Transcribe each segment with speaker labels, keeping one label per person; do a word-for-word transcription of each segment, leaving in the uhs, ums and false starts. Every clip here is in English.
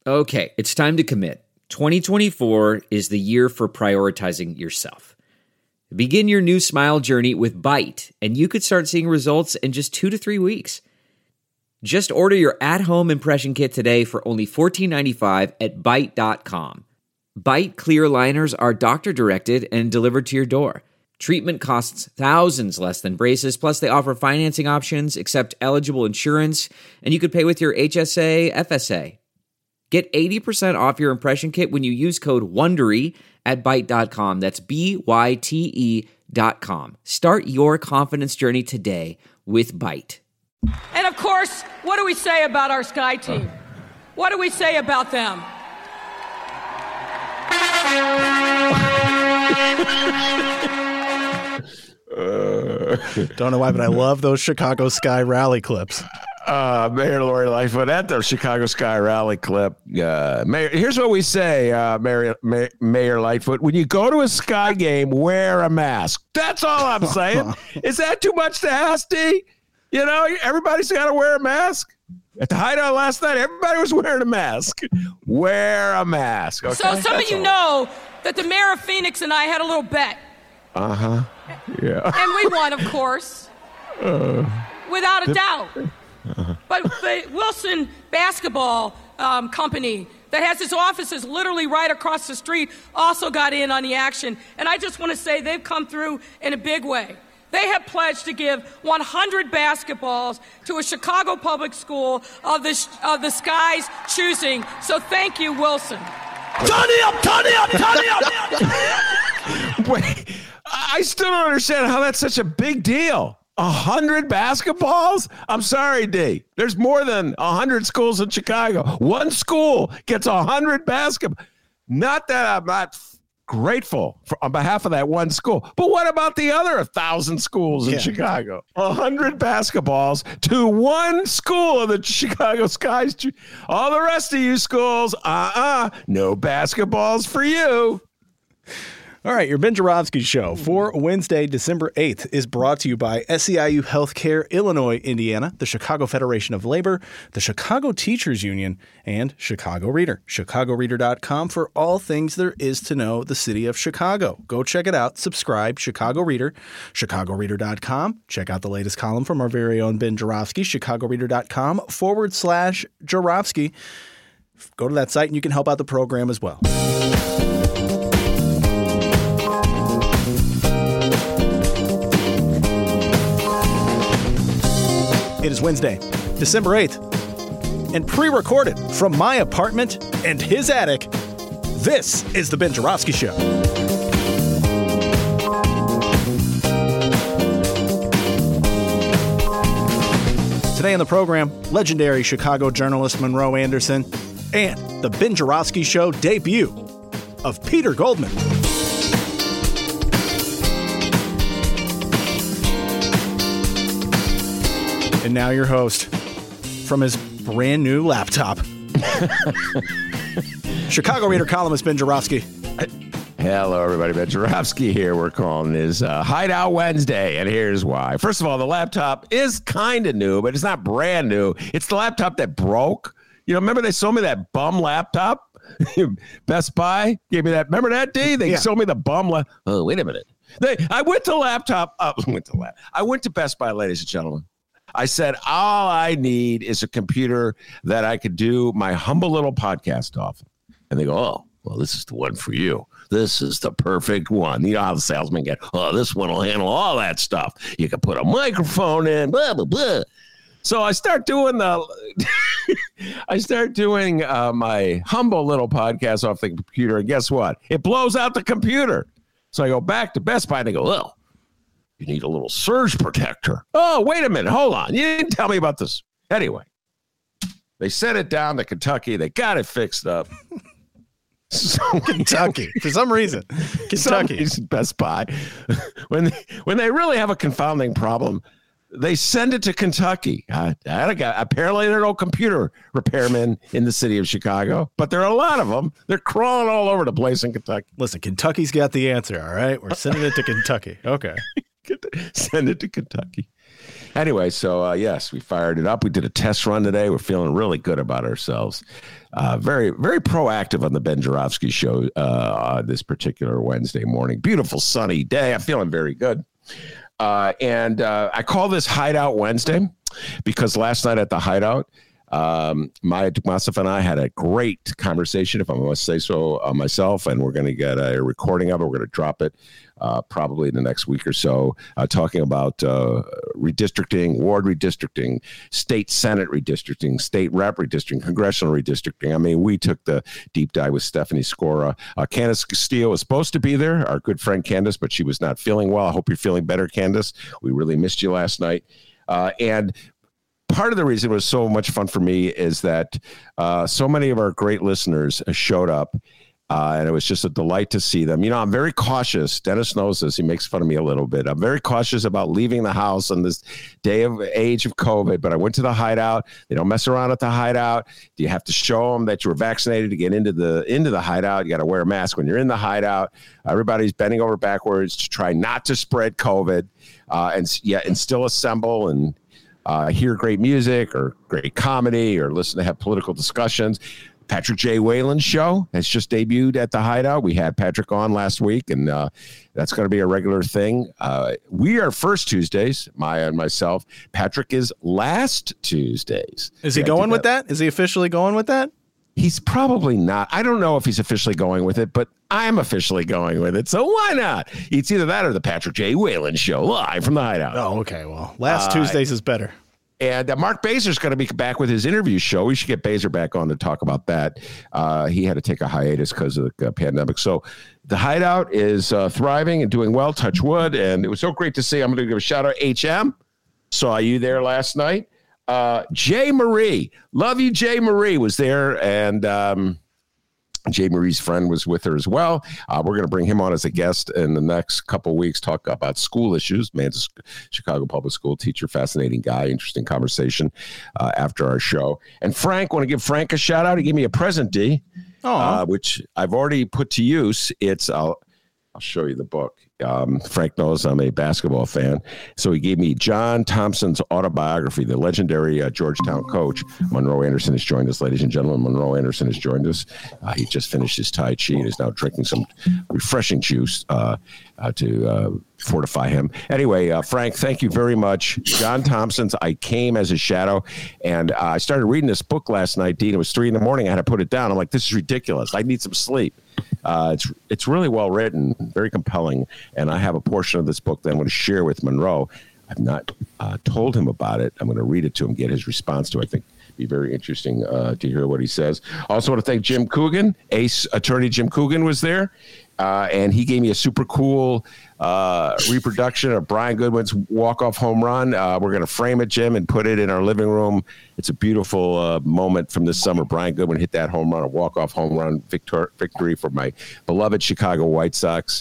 Speaker 1: Okay, it's time to commit. twenty twenty-four is the year for prioritizing yourself. Begin your new smile journey with Byte, and you could start seeing results in just two to three weeks. Just order your at-home impression kit today for only fourteen ninety-five at byte dot com. Byte clear aligners are doctor-directed and delivered to your door. Treatment costs thousands less than braces, plus they offer financing options, accept eligible insurance, and you could pay with your H S A, F S A. Get eighty percent off your impression kit when you use code WONDERY at byte dot com. That's B Y T E dot com. Start your confidence journey today with Byte.
Speaker 2: And of course, what do we say about our Sky team? What do we say about them?
Speaker 3: uh, Don't know why, but I love those Chicago Sky rally clips.
Speaker 4: Uh, Mayor Lori Lightfoot at the Chicago Sky Rally clip. Uh, Mayor, here's what we say, uh, Mayor, Mayor, Mayor Lightfoot. When you go to a Sky game, wear a mask. That's all I'm saying. Is that too much to ask, D? You know, everybody's got to wear a mask. At the Hideout last night, everybody was wearing a mask. Wear a mask. Okay?
Speaker 2: So some
Speaker 4: That's
Speaker 2: of you
Speaker 4: all.
Speaker 2: know that the mayor of Phoenix and I had a little bet.
Speaker 4: Uh-huh. Yeah.
Speaker 2: And we won, of course. Uh, without a doubt.
Speaker 4: Uh-huh.
Speaker 2: But the Wilson Basketball um, Company that has its offices literally right across the street also got in on the action. And I just want to say they've come through in a big way. They have pledged to give one hundred basketballs to a Chicago public school of the, of the Sky's choosing. So thank you, Wilson.
Speaker 4: Turn it up, turn it up, turn it up. Wait, I still don't understand how that's such a big deal. A hundred basketballs? I'm sorry, D. There's more than a hundred schools in Chicago. One school gets a hundred basketball. Not that I'm not grateful for, on behalf of that one school, but what about the other thousand schools in yeah. Chicago? A hundred basketballs to one school of the Chicago Skies. All the rest of you schools, uh-uh, no basketballs for you.
Speaker 3: All right, your Ben Joravsky Show for Wednesday, December eighth is brought to you by S E I U Healthcare, Illinois, Indiana, the Chicago Federation of Labor, the Chicago Teachers Union, and Chicago Reader. Chicago Reader dot com for all things there is to know the city of Chicago. Go check it out. Subscribe, Chicago Reader. Chicago Reader dot com. Check out the latest column from our very own Ben Joravsky, Chicago Reader dot com forward slash Joravsky. Go to that site and you can help out the program as well. It is Wednesday, December eighth, and pre-recorded from my apartment and his attic, this is the Ben Joravsky Show. Today on the program, legendary Chicago journalist Monroe Anderson and the Ben Joravsky Show debut of Peter Goldman. And now your host, from his brand new laptop, Chicago Reader columnist Ben Joravsky.
Speaker 4: Hello, everybody. Ben Joravsky here. We're calling this uh, Hideout Wednesday, and here's why. First of all, the laptop is kind of new, but it's not brand new. It's the laptop that broke. You know, remember they sold me that bum laptop? Best Buy gave me that. Remember that, D? They yeah. sold me the bum laptop. Oh, wait a minute. They, I went to laptop. Uh, went to lap. I went to Best Buy, ladies and gentlemen. I said, all I need is a computer that I could do my humble little podcast off. And they go, oh, well, this is the one for you. This is the perfect one. You know how the salesman get, oh, this one will handle all that stuff. You can put a microphone in, blah, blah, blah. So I start doing the, I start doing uh, my humble little podcast off the computer. And guess what? It blows out the computer. So I go back to Best Buy and they go, oh, you need a little surge protector. Oh, wait a minute. Hold on. You didn't tell me about this. Anyway, they sent it down to Kentucky. They got it fixed up. So
Speaker 3: Kentucky, for some reason. Kentucky.
Speaker 4: Some Best Buy. when, they, when they really have a confounding problem, they send it to Kentucky. I, I got, apparently, there are no computer repairmen in the city of Chicago, but there are a lot of them. They're crawling all over the place in Kentucky.
Speaker 3: Listen, Kentucky's got the answer, all right? We're sending it to Kentucky. Okay.
Speaker 4: Send it to Kentucky. Anyway, so uh, yes, we fired it up. We did a test run today. We're feeling really good about ourselves. Uh, very, very proactive on the Ben Joravsky Show uh, this particular Wednesday morning. Beautiful sunny day. I'm feeling very good. Uh, and uh, I call this Hideout Wednesday because last night at the Hideout, um, Maya Tukmasov and I had a great conversation, if I must say so uh, myself, and we're going to get a recording of it. We're going to drop it uh, probably in the next week or so, uh, talking about uh, redistricting, ward redistricting, state senate redistricting, state rep redistricting, congressional redistricting. I mean, we took the deep dive with Stephanie Skora. Uh, Candace Castillo was supposed to be there, our good friend Candace, but she was not feeling well. I hope you're feeling better, Candace. We really missed you last night. Uh, and part of the reason it was so much fun for me is that uh, so many of our great listeners showed up, uh, and it was just a delight to see them. You know, I'm very cautious. Dennis knows this. He makes fun of me a little bit. I'm very cautious about leaving the house on this day of age of COVID, but I went to the Hideout. They don't mess around at the Hideout. You have to show them that you were vaccinated to get into the into the Hideout. You got to wear a mask when you're in the Hideout. Everybody's bending over backwards to try not to spread COVID, uh, and yeah, and still assemble and Uh, hear great music or great comedy or listen to have political discussions. Patrick J. Whalen's show has just debuted at the Hideout. We had Patrick on last week, and uh, that's going to be a regular thing. Uh, we are first Tuesdays, Maya and myself. Patrick is last Tuesdays.
Speaker 3: Is he going with that? Is he officially going with that?
Speaker 4: He's probably not. I don't know if he's officially going with it, but I'm officially going with it. So why not? It's either that or the Patrick J. Whalen Show live from the Hideout.
Speaker 3: Oh, okay. Well, last
Speaker 4: uh,
Speaker 3: Tuesdays is better.
Speaker 4: And uh, Mark Bazer's going to be back with his interview show. We should get Bazer back on to talk about that. Uh, he had to take a hiatus because of the uh, pandemic. So the Hideout is uh, thriving and doing well, touch wood. And it was so great to see. I'm going to give a shout out. H M, saw you there last night. Uh, Jay Marie, love you, Jay Marie was there, and um, Jay Marie's friend was with her as well. Uh, we're going to bring him on as a guest in the next couple of weeks, talk about school issues. Man's a Chicago public school teacher, fascinating guy, interesting conversation uh, after our show. And Frank, want to give Frank a shout out. He gave me a present, D, uh, which I've already put to use. It's I'll I'll show you the book. Um, Frank knows I'm a basketball fan. So he gave me John Thompson's autobiography, the legendary uh, Georgetown coach. Monroe Anderson has joined us, ladies and gentlemen. Monroe Anderson has joined us. Uh, he just finished his Tai Chi and is now drinking some refreshing juice uh, uh, to uh, fortify him. Anyway, uh, Frank, thank you very much. John Thompson's I Came as a Shadow. And uh, I started reading this book last night, Dean. It was three in the morning. I had to put it down. I'm like, this is ridiculous. I need some sleep. Uh, it's it's really well written, very compelling, and I have a portion of this book that I'm going to share with Monroe. I've not uh, told him about it. I'm going to read it to him, get his response to it. I think it'd be very interesting uh, to hear what he says. I also want to thank Jim Coogan. Ace attorney Jim Coogan was there, uh, and he gave me a super cool uh, reproduction of Brian Goodwin's walk-off home run. Uh, we're going to frame it, Jim, and put it in our living room. It's a beautiful uh, moment from this summer. Brian Goodwin hit that home run, a walk-off home run victor- victory for my beloved Chicago White Sox.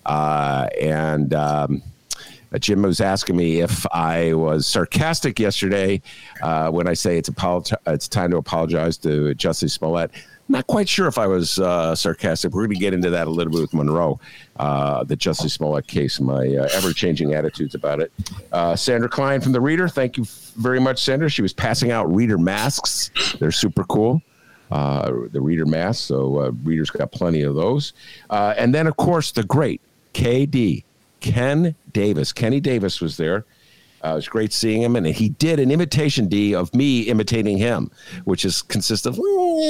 Speaker 4: Uh, and um, Jim was asking me if I was sarcastic yesterday uh, when I say it's, apolog- it's time to apologize to Jussie Smollett. Not quite sure if I was uh, sarcastic. We're going to get into that a little bit with Monroe, uh, the Jussie Smollett case, my uh, ever-changing attitudes about it. Uh, Sandra Klein from The Reader, thank you very much, Sandra. She was passing out Reader masks. They're super cool, uh, the Reader masks, so uh, Reader's got plenty of those. Uh, and then, of course, the great K D, Ken Davis. Kenny Davis was there. Uh, it was great seeing him, and he did an imitation, D, of me imitating him, which is consists of.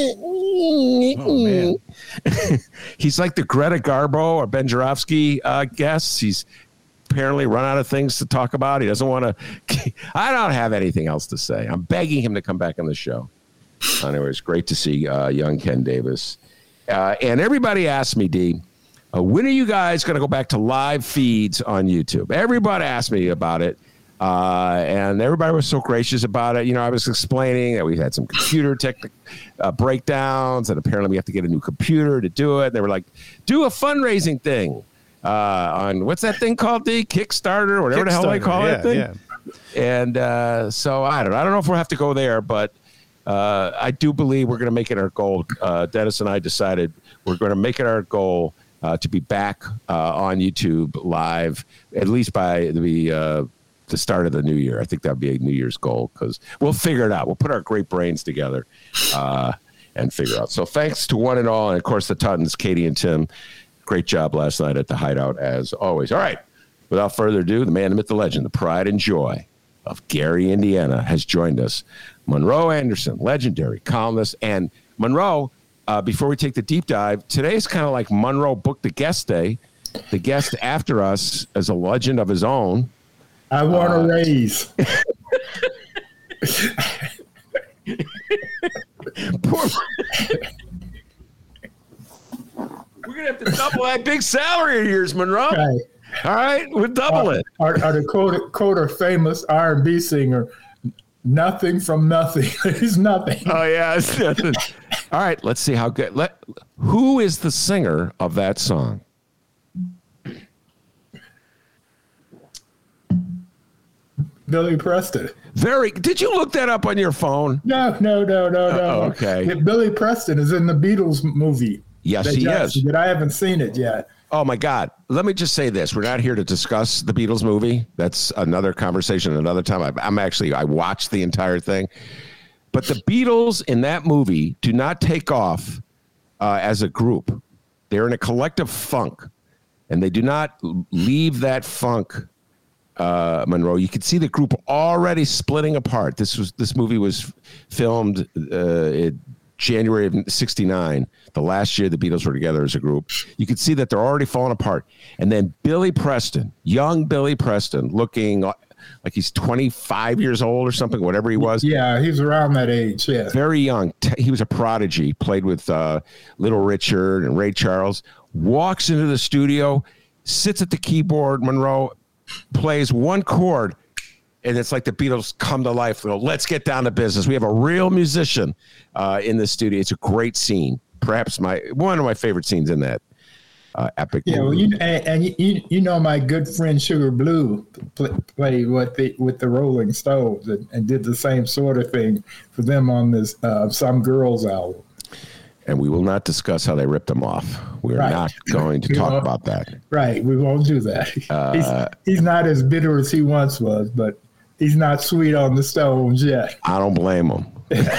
Speaker 3: Oh, man.
Speaker 4: He's like the Greta Garbo or Ben Joravsky uh, guests. He's apparently run out of things to talk about. He doesn't want to. I don't have anything else to say. I'm begging him to come back on the show. Anyway, it's great to see uh, young Ken Davis. Uh, and everybody asked me, D, uh, when are you guys going to go back to live feeds on YouTube? Everybody asked me about it. Uh, and everybody was so gracious about it. You know, I was explaining that we had some computer tech uh, breakdowns, and apparently we have to get a new computer to do it. They were like, do a fundraising thing uh, on what's that thing called, D? Kickstarter, or whatever the hell they call
Speaker 3: yeah,
Speaker 4: it. Thing.
Speaker 3: Yeah.
Speaker 4: And uh, so I don't know. I don't know if we'll have to go there, but uh, I do believe we're going to make it our goal. Uh, Dennis and I decided we're going to make it our goal uh, to be back uh, on YouTube live, at least by the uh, the start of the new year. I think that'd be a New Year's goal because we'll figure it out. We'll put our great brains together uh, and figure out. So thanks to one and all, and of course the Tuttons, Katie and Tim. Great job last night at the Hideout as always. All right, without further ado, the man, the myth, the legend, the pride and joy of Gary, Indiana, has joined us. Monroe Anderson, legendary columnist, and Monroe. Uh, before we take the deep dive, today's kind of like Monroe booked the guest day. The guest after us is a legend of his own.
Speaker 5: I want uh, a raise.
Speaker 4: Poor, we're going to have to double that big salary of yours, Monroe.
Speaker 5: Right.
Speaker 4: All right, we'll double
Speaker 5: uh,
Speaker 4: it.
Speaker 5: Are, are the quote, quote a famous R and B singer, nothing from nothing. There's nothing.
Speaker 4: Oh, yeah, it's nothing. All right, let's see how good. Let, who is the singer of that song?
Speaker 5: Billy Preston.
Speaker 4: Very. Did you look that up on your phone?
Speaker 5: No, no, no, no, no.
Speaker 4: Uh, okay.
Speaker 5: Yeah, Billy Preston is in the Beatles movie.
Speaker 4: Yes, he
Speaker 5: just,
Speaker 4: is.
Speaker 5: But I haven't seen it yet.
Speaker 4: Oh, my God. Let me just say this. We're not here to discuss the Beatles movie. That's another conversation another time. I, I'm actually, I watched the entire thing. But the Beatles in that movie do not take off uh, as a group. They're in a collective funk. And they do not leave that funk, uh, Monroe. You can see the group already splitting apart. This was this movie was filmed uh, in January of sixty-nine, the last year the Beatles were together as a group. You could see that they're already falling apart. And then Billy Preston, young Billy Preston, looking like he's twenty-five years old or something, whatever he was.
Speaker 5: Yeah, he's around that age, yeah.
Speaker 4: Very young. He was a prodigy, played with uh, Little Richard and Ray Charles, walks into the studio, sits at the keyboard, Monroe, plays one chord, and it's like the Beatles come to life. Go, let's get down to business. We have a real musician uh, in the studio. It's a great scene. Perhaps my one of my favorite scenes in that uh, epic
Speaker 5: yeah,
Speaker 4: movie.
Speaker 5: well, you, and, and you, you know my good friend Sugar Blue play, played with the with the Rolling Stones and, and did the same sort of thing for them on this uh, Some Girls album.
Speaker 4: And we will not discuss how they ripped them off. We're
Speaker 5: right.
Speaker 4: not going to
Speaker 5: we
Speaker 4: talk
Speaker 5: won't,
Speaker 4: about that.
Speaker 5: Right. We won't do that. Uh, he's, he's not as bitter as he once was, but he's not sweet on the Stones yet.
Speaker 4: I don't blame him.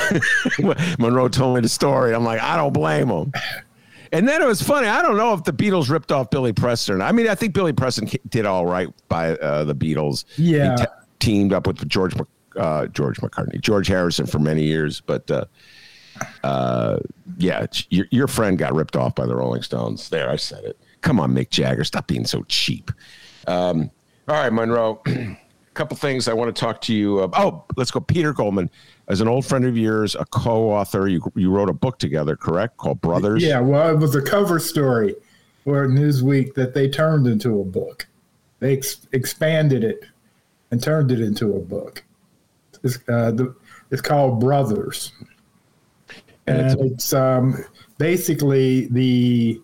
Speaker 4: Monroe told me the story. I'm like, I don't blame him. And then it was funny. I don't know if the Beatles ripped off Billy Preston. I mean, I think Billy Preston did all right by uh, the Beatles.
Speaker 5: Yeah.
Speaker 4: He te- teamed up with George uh, George McCartney, George Harrison for many years. But, uh, uh, yeah, your, your friend got ripped off by the Rolling Stones. There, I said it. Come on, Mick Jagger. Stop being so cheap. Um, all right, Monroe. A couple things I want to talk to you about. Oh, let's go. Peter Goldman, as an old friend of yours, a co-author, you you wrote a book together, correct? Called Brothers?
Speaker 5: Yeah, well, it was a cover story for Newsweek that they turned into a book. They ex- expanded it and turned it into a book. It's, uh, the, it's called Brothers. And, and it's, it's um, basically the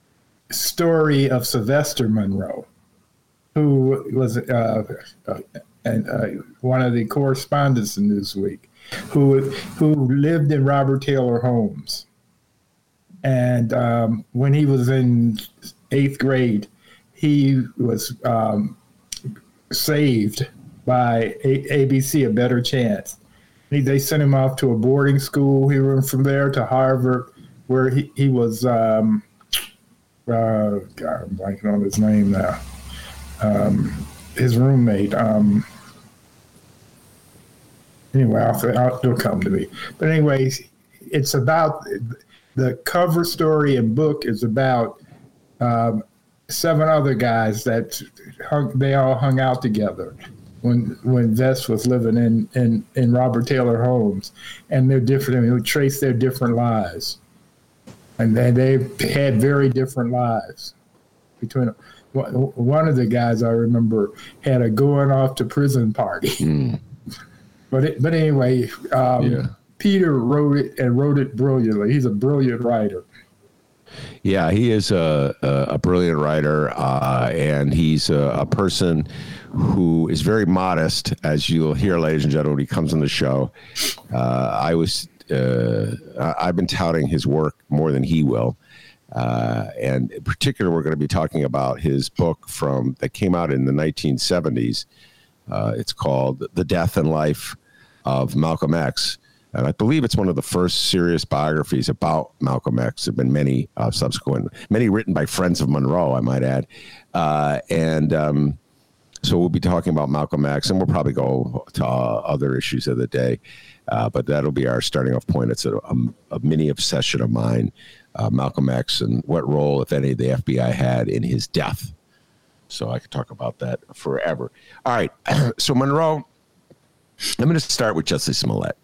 Speaker 5: story of Sylvester Monroe, who was uh, uh, and, uh, one of the correspondents in Newsweek, who who lived in Robert Taylor Homes. And um, when he was in eighth grade, he was um, saved by a- ABC, A Better Chance. He, they sent him off to a boarding school. He went from there to Harvard, where he, he was, um, uh, God, I'm blanking on his name now. Um, his roommate. Um, anyway, I'll, I'll, it'll come to me. But anyway, it's about the cover story and book is about um, seven other guys that hung, they all hung out together when when Vess was living in, in, in Robert Taylor Homes, and they're different. I mean, we trace their different lives, and they they had very different lives between them. One of the guys I remember had a going off to prison party. Mm. But it, but anyway, um, yeah. Peter wrote it and wrote it brilliantly. He's a brilliant writer.
Speaker 4: Yeah, he is a, a, a brilliant writer, uh, and he's a, a person who is very modest, as you'll hear, ladies and gentlemen, when he comes on the show. Uh, I was uh, I've been touting his work more than he will. Uh, and in particular, we're going to be talking about his book from that came out in the nineteen seventies Uh, it's called The Death and Life of Malcolm X. And I believe it's one of the first serious biographies about Malcolm X. There have been many uh, subsequent, many written by friends of Monroe, I might add. Uh, and um, so we'll be talking about Malcolm X, and we'll probably go to uh, other issues of the day. Uh, but that'll be our starting off point. It's a, a, a mini obsession of mine, uh, Malcolm X, and what role, if any, the F B I had in his death. So I could talk about that forever. All right. So Monroe, I'm going to start with Justice Smollett.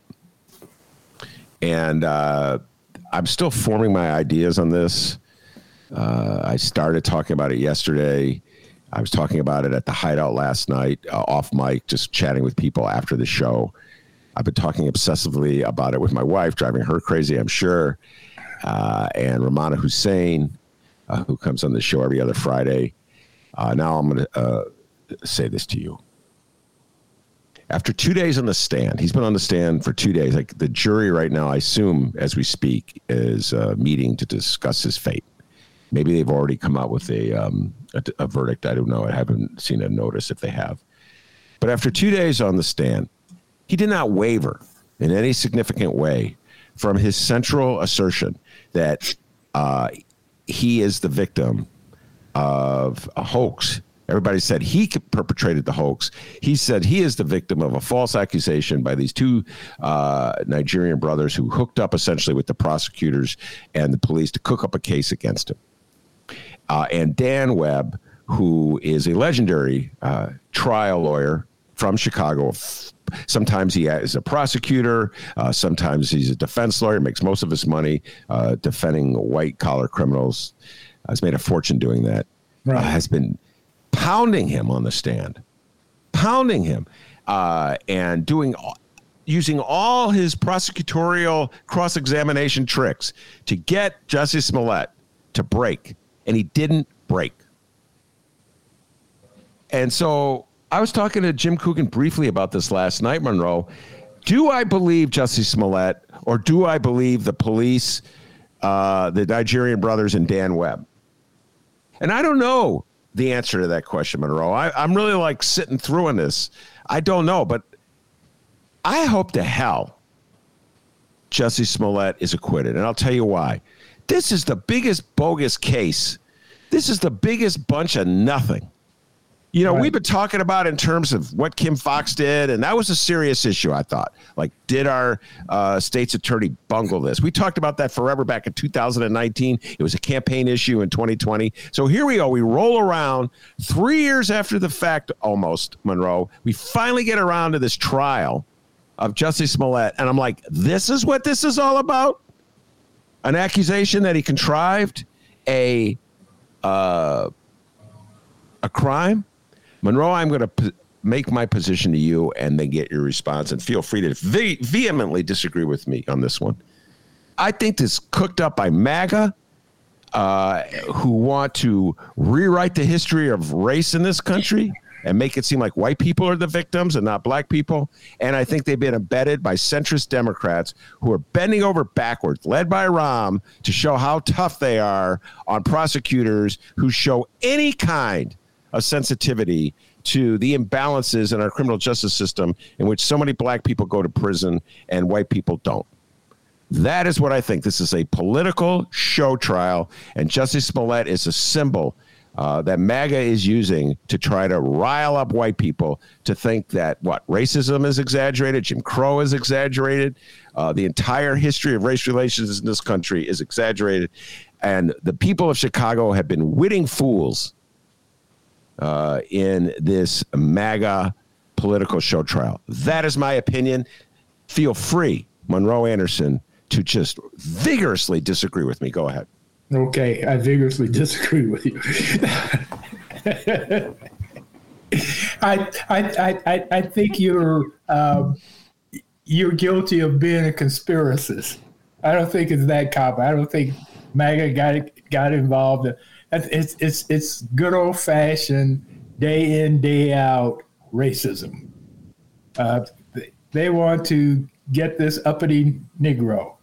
Speaker 4: And uh, I'm still forming my ideas on this. Uh, I started talking about it yesterday. I was talking about it at the Hideout last night, uh, off mic, just chatting with people after the show. I've been talking obsessively about it with my wife, driving her crazy, I'm sure. Uh, and Ramana Hussein, uh, who comes on the show every other Friday. Uh, now I'm going to uh, say this to you. After two days on the stand, he's been on the stand for two days. Like the jury right now, I assume, as we speak, is uh, meeting to discuss his fate. Maybe they've already come out with a, um, a a verdict. I don't know. I haven't seen a notice if they have. But after two days on the stand, he did not waver in any significant way from his central assertion that uh, he is the victim of a hoax. Everybody said he perpetrated the hoax. He said he is the victim of a false accusation by these two uh, Nigerian brothers who hooked up essentially with the prosecutors and the police to cook up a case against him. Uh, and Dan Webb, who is a legendary uh, trial lawyer from Chicago. Sometimes he is a prosecutor. Uh, sometimes he's a defense lawyer, makes most of his money uh, defending white-collar criminals. Uh, has made a fortune doing that. Right. Uh, has been pounding him on the stand, pounding him, uh, and doing, using all his prosecutorial cross-examination tricks to get Justice Smollett to break, and he didn't break. And so I was talking to Jim Coogan briefly about this last night, Monroe. Do I believe Justice Smollett, or do I believe the police, uh, the Nigerian brothers, and Dan Webb? And I don't know the answer to that question, Monroe. I, I'm really like sitting through in this. I don't know, but I hope to hell Justice Smollett is acquitted. And I'll tell you why. This is the biggest bogus case. This is the biggest bunch of nothing. You know, right. We've been talking about in terms of what Kim Foxx did, and that was a serious issue, I thought. Like, did our uh, state's attorney bungle this? We talked about that forever back in two thousand nineteen. It was a campaign issue in twenty twenty. So here we go. We roll around three years after the fact, almost, Monroe. We finally get around to this trial of Justice Smollett, and I'm like, this is what this is all about? An accusation that he contrived a uh, a crime? Monroe, I'm going to p- make my position to you and then get your response, and feel free to ve- vehemently disagree with me on this one. I think this cooked up by MAGA, uh, who want to rewrite the history of race in this country and make it seem like white people are the victims and not black people. And I think they've been embedded by centrist Democrats who are bending over backwards, led by Rahm, to show how tough they are on prosecutors who show any kind of sensitivity to the imbalances in our criminal justice system, in which so many black people go to prison and white people don't. That is what I think. This is a political show trial, and Justice Smollett is a symbol uh, that MAGA is using to try to rile up white people to think that, what, racism is exaggerated, Jim Crow is exaggerated, uh, the entire history of race relations in this country is exaggerated, and the people of Chicago have been witting fools Uh, in this MAGA political show trial. That is my opinion. Feel free, Monroe Anderson, to just vigorously disagree with me. Go ahead.
Speaker 5: Okay, I vigorously disagree with you. I, I, I, I think you're um, you're guilty of being a conspiracist. I don't think it's that common. I don't think MAGA got got involved. It's it's it's good old fashioned day in, day out racism. Uh, they want to get this uppity Negro,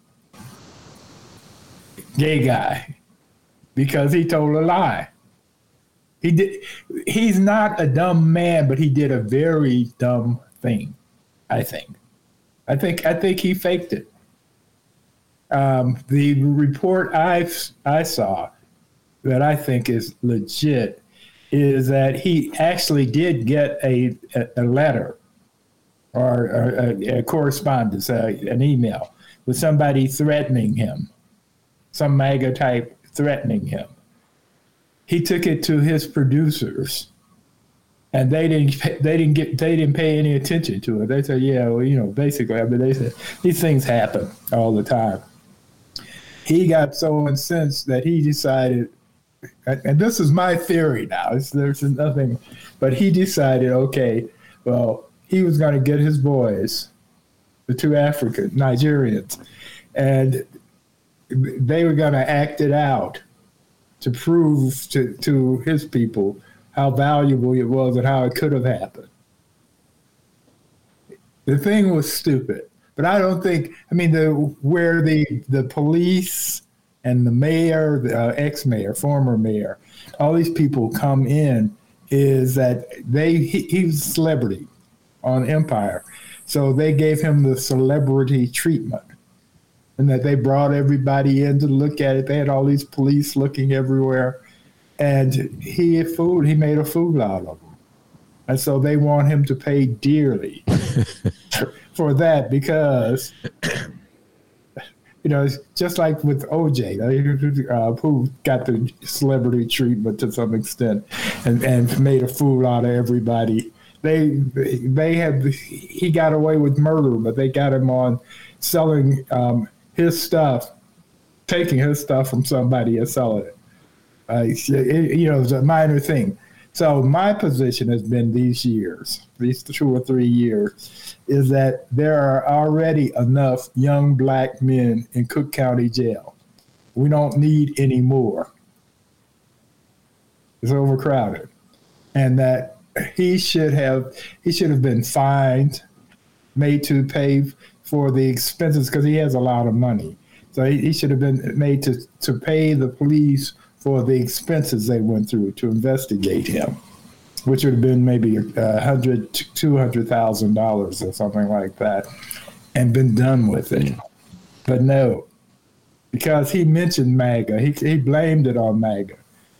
Speaker 5: gay guy, because he told a lie. He did. He's not a dumb man, but he did a very dumb thing. I think. I think. I think he faked it. Um, the report I I saw that I think is legit is that he actually did get a a, a letter or a, a correspondence, a, an email with somebody threatening him, some MAGA type threatening him. He took it to his producers, and they didn't. Pay, they didn't get. They didn't pay any attention to it. They said, "Yeah, well, you know, basically." I mean, they said these things happen all the time. He got so incensed that he decided, and this is my theory now. It's, there's nothing, but he decided, okay, well, he was going to get his boys, the two African Nigerians, and they were going to act it out to prove to, to his people how valuable it was and how it could have happened. The thing was stupid, but I don't think, I mean, the where the, the police and the mayor, the uh, ex-mayor, former mayor, all these people come in is that they he, he was a celebrity on Empire. So they gave him the celebrity treatment. And that they brought everybody in to look at it. They had all these police looking everywhere. And he fooled, he made a fool out of them. And so they want him to pay dearly for that because, you know, it's just like with O J, uh, who got the celebrity treatment to some extent and, and made a fool out of everybody. They, they have, he got away with murder, but they got him on selling um, his stuff, taking his stuff from somebody and selling it. Uh, it. You know, it's a minor thing. So my position has been these years, these two or three years, is that there are already enough young black men in Cook County Jail. We don't need any more. It's overcrowded. And that he should have he should have been fined, made to pay for the expenses because he has a lot of money. So he, he should have been made to, to pay the police for the expenses they went through to investigate him, which would have been maybe a hundred, two hundred thousand dollars or something like that, and been done with it. But no, because he mentioned MAGA, he he blamed it on MAGA,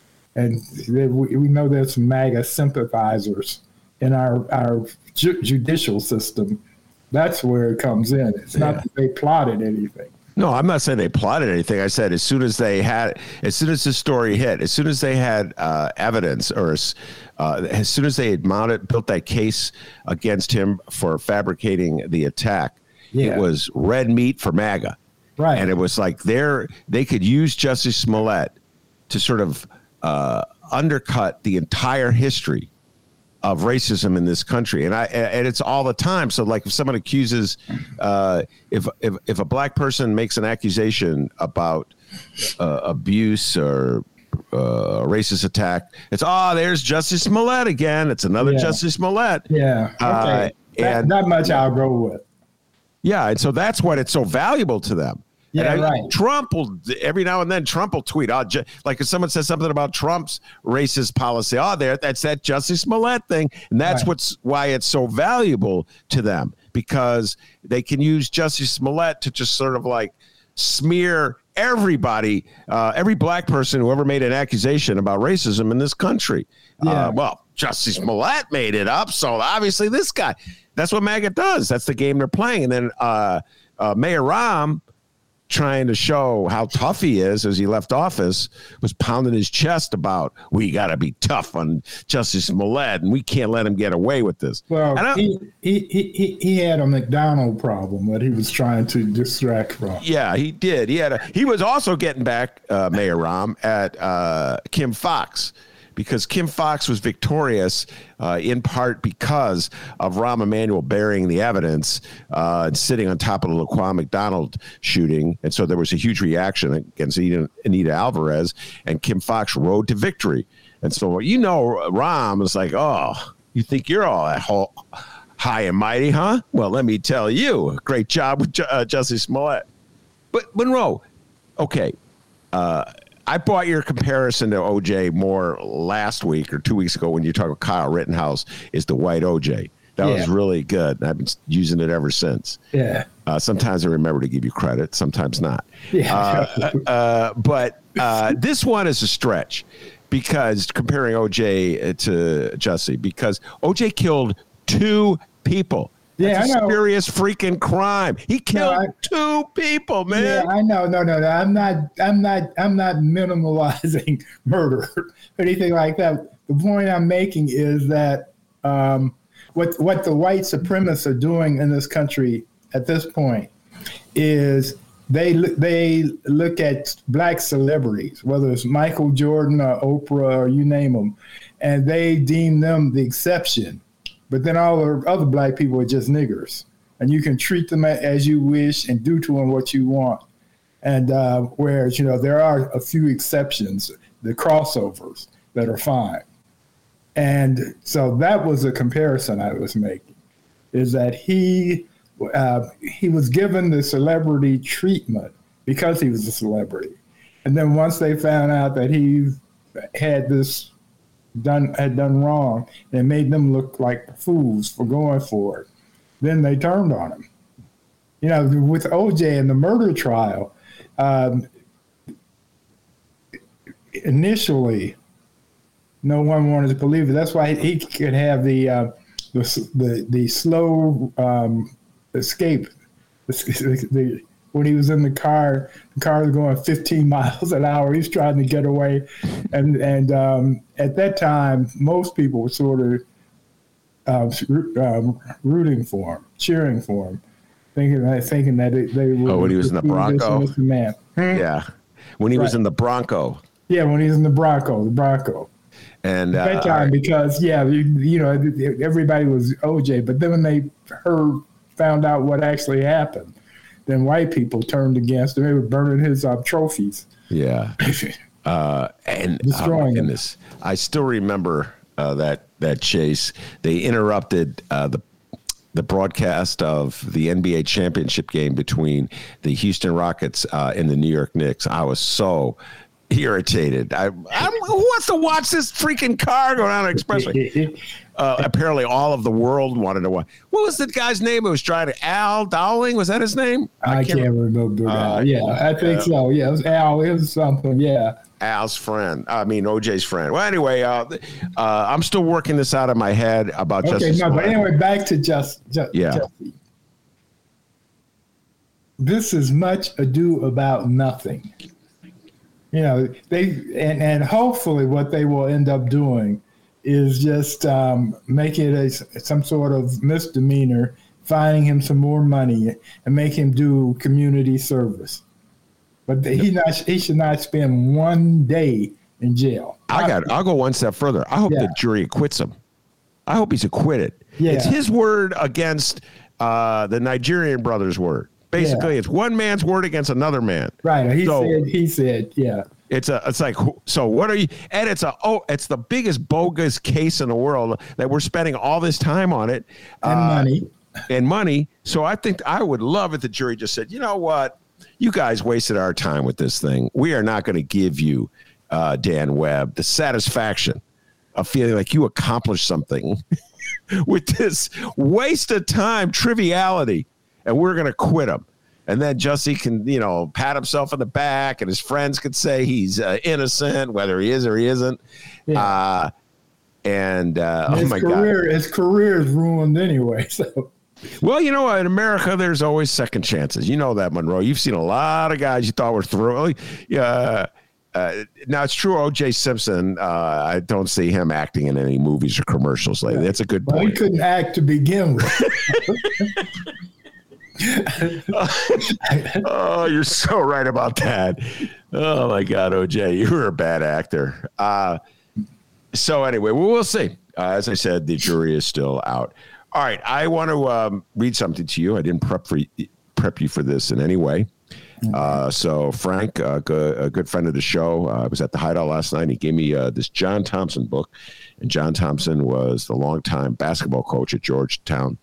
Speaker 5: and we, we know there's some MAGA sympathizers in our our ju- judicial system. That's where it comes in. It's not yeah. that they plotted anything.
Speaker 4: No, I'm not saying they plotted anything. I said as soon as they had, as soon as the story hit, as soon as they had uh, evidence, or uh, as soon as they had mounted, built that case against him for fabricating the attack, yeah. it was red meat for MAGA.
Speaker 5: Right.
Speaker 4: And it was like they're, they could use Jussie Smollett to sort of uh, undercut the entire history of racism in this country. And I, and it's all the time. So like if someone accuses, uh, if, if, if a black person makes an accusation about uh, abuse or uh, a racist attack, it's, oh, there's Jussie Smollett again. It's another yeah. Jussie Smollett.
Speaker 5: Yeah. Okay.
Speaker 4: Uh,
Speaker 5: that,
Speaker 4: and
Speaker 5: not much I'll go with.
Speaker 4: Yeah. And so that's what it's so valuable to them.
Speaker 5: Yeah,
Speaker 4: and I,
Speaker 5: right.
Speaker 4: Trump will, every now and then, Trump will tweet, oh, ju- like if someone says something about Trump's racist policy, oh, there, that's that Jussie Smollett thing. And that's right. what's why it's so valuable to them, because they can use Jussie Smollett to just sort of like smear everybody, uh, every black person who ever made an accusation about racism in this country. Yeah. Uh, well, Jussie Smollett made it up, so obviously this guy. That's what MAGA does. That's the game they're playing. And then uh, uh, Mayor Rahm, trying to show how tough he is as he left office, was pounding his chest about, we got to be tough on Jussie Smollett and we can't let him get away with this.
Speaker 5: Well, he, he, he, he had a McDonald problem that he was trying to distract from.
Speaker 4: Yeah, he did. He had a, he was also getting back, uh, Mayor Rahm, at uh, Kim Foxx, because Kim Foxx was victorious uh, in part because of Rahm Emanuel burying the evidence uh, and sitting on top of the Laquan McDonald shooting. And so there was a huge reaction against Anita, Anita Alvarez, and Kim Foxx rode to victory. And so, you know, Rahm was like, oh, you think you're all that whole high and mighty, huh? Well, let me tell you, great job with uh, Jussie Smollett. But Monroe, okay, uh, I bought your comparison to O J more last week or two weeks ago when you talked about Kyle Rittenhouse is the white O J. That yeah. was really good. I've been using it ever since.
Speaker 5: Yeah.
Speaker 4: Uh, sometimes I remember to give you credit, sometimes not.
Speaker 5: Yeah.
Speaker 4: Uh, uh, but uh, this one is a stretch because comparing O J to Jussie, because O J killed two people.
Speaker 5: Yeah,
Speaker 4: That's
Speaker 5: I know.
Speaker 4: a serious freaking crime. He killed no, I,
Speaker 5: two
Speaker 4: people, man.
Speaker 5: Yeah, I know. No, no, no. I'm not. I'm not. I'm not minimalizing murder or anything like that. The point I'm making is that um, what what the white supremacists are doing in this country at this point is they they look at black celebrities, whether it's Michael Jordan or Oprah or you name them, and they deem them the exception. But then all the other black people are just niggers, and you can treat them as you wish and do to them what you want. And uh, whereas, you know, there are a few exceptions, the crossovers that are fine. And so that was a comparison I was making, is that he uh, he was given the celebrity treatment because he was a celebrity. And then once they found out that he had this done had done wrong and made them look like fools for going for it, then they turned on him. You know, with O J and the murder trial, um, initially, no one wanted to believe it. That's why he could have the uh, the, the the slow um, escape. The, the, when he was in the car, the car was going fifteen miles an hour. He's trying to get away. And and um, at that time, most people were sort of uh, um, rooting for him, cheering for him, thinking that, thinking that it, they were.
Speaker 4: Oh, when he was in the Bronco?
Speaker 5: Man. Hmm?
Speaker 4: Yeah. When he
Speaker 5: right.
Speaker 4: was in the Bronco.
Speaker 5: Yeah, when he was in the Bronco, the Bronco.
Speaker 4: And
Speaker 5: at that
Speaker 4: uh,
Speaker 5: time, because, yeah, you, you know, everybody was O J. But then when they heard, found out what actually happened, then white people turned against him. They were burning his uh, trophies.
Speaker 4: Yeah. Uh, and
Speaker 5: destroying
Speaker 4: oh goodness, I still remember uh, that that chase. They interrupted uh, the the broadcast of the N B A championship game between the Houston Rockets uh, and the New York Knicks. I was so irritated. I, I'm, who wants to watch this freaking car go down an expressway? Uh, apparently, all of the world wanted to watch. What was the guy's name who was trying to? Al Dowling? Was that his name?
Speaker 5: I, I can't, can't remember. Uh, yeah, I think uh, so. Yeah, it was Al. It was something. Yeah.
Speaker 4: Al's friend. I mean, O J's friend. Well, anyway, uh, uh, I'm still working this out of my head about
Speaker 5: okay,
Speaker 4: Justice.
Speaker 5: Okay, no, but anyway, back to just, just
Speaker 4: yeah.
Speaker 5: Jussie. This is much ado about nothing. You know, they and, and hopefully what they will end up doing is just um, make it a, some sort of misdemeanor, finding him some more money and make him do community service. But the, he not he should not spend one day in jail.
Speaker 4: I got. I'll go one step further. I hope yeah. the jury acquits him. I hope he's acquitted.
Speaker 5: Yeah.
Speaker 4: It's his word against uh, the Nigerian brother's word. Basically, yeah. it's one man's word against another man.
Speaker 5: Right. He
Speaker 4: so,
Speaker 5: said. He said. Yeah.
Speaker 4: It's a. It's like. So what are you? And it's a. Oh, it's the biggest bogus case in the world that we're spending all this time on it.
Speaker 5: And uh, money.
Speaker 4: And money. So I think I would love if the jury just said, you know what, you guys wasted our time with this thing. We are not going to give you, uh, Dan Webb, the satisfaction of feeling like you accomplished something with this waste of time, triviality, and we're going to quit him. And then Jussie can, you know, pat himself on the back, and his friends could say he's uh, innocent, whether he is or he isn't. Yeah. Uh, and uh,
Speaker 5: his
Speaker 4: oh my
Speaker 5: career,
Speaker 4: God,
Speaker 5: his career is ruined anyway. So.
Speaker 4: Well, you know, in America, there's always second chances. You know that, Monroe. You've seen a lot of guys you thought were through. Uh, uh, now, it's true, O J Simpson, uh, I don't see him acting in any movies or commercials lately. That's a good point.
Speaker 5: Well, he couldn't act to begin with.
Speaker 4: Oh, you're so right about that. Oh, my God, O J, you were a bad actor. Uh, so anyway, well, we'll see. Uh, as I said, the jury is still out. All right, I want to um, read something to you. I didn't prep for prep you for this in any way. Uh, so Frank, uh, good, a good friend of the show, uh, I was at the Hideout last night. And he gave me uh, this John Thompson book, and John Thompson was the longtime basketball coach at Georgetown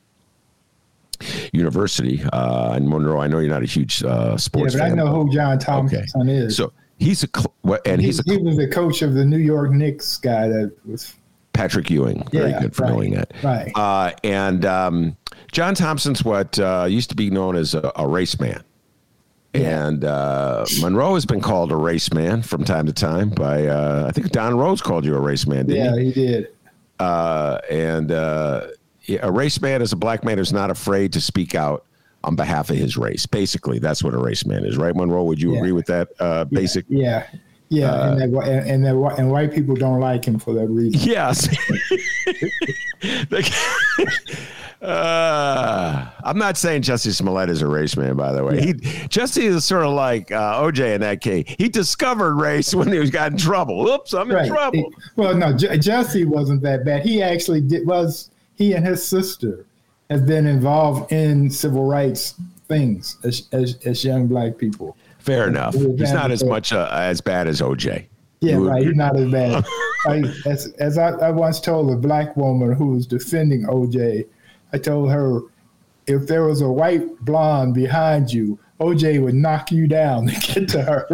Speaker 4: University. Uh, and Monroe, I know you're not a huge uh, sports
Speaker 5: yeah, but
Speaker 4: fan.
Speaker 5: I know who John Thompson
Speaker 4: okay.
Speaker 5: is.
Speaker 4: So He's a cl- and
Speaker 5: he,
Speaker 4: he's a
Speaker 5: he was the coach of the New York Knicks guy that was
Speaker 4: Patrick Ewing. Very
Speaker 5: yeah,
Speaker 4: good for
Speaker 5: right,
Speaker 4: knowing that.
Speaker 5: Right.
Speaker 4: Uh, and um, John Thompson's what uh, used to be known as a, a race man. Yeah. And uh, Monroe has been called a race man from time to time by, uh, I think Don Rhodes called you a race man, didn't
Speaker 5: yeah,
Speaker 4: he?
Speaker 5: he did.
Speaker 4: Uh, and uh, a race man is a black man who's not afraid to speak out on behalf of his race. Basically, that's what a race man is, right, Monroe? Would you
Speaker 5: yeah.
Speaker 4: agree with that uh, basic?
Speaker 5: Yeah. Yeah, uh, and, that, and, that, and white people don't like him for that reason.
Speaker 4: Yes. uh, I'm not saying Jussie Smollett is a race man, by the way. Yeah. He Jussie is sort of like uh, O J in that case. He discovered race when he was got in trouble. Oops, I'm in right. trouble.
Speaker 5: He, well, no, J- Jussie wasn't that bad. He actually did, was, he and his sister have been involved in civil rights things as, as, as young black people.
Speaker 4: Fair enough. He's not as much uh, as bad as O J.
Speaker 5: Yeah, right. He's not as bad. I, as as I, I once told a black woman who was defending O J, I told her, if there was a white blonde behind you, O J would knock you down to get to her.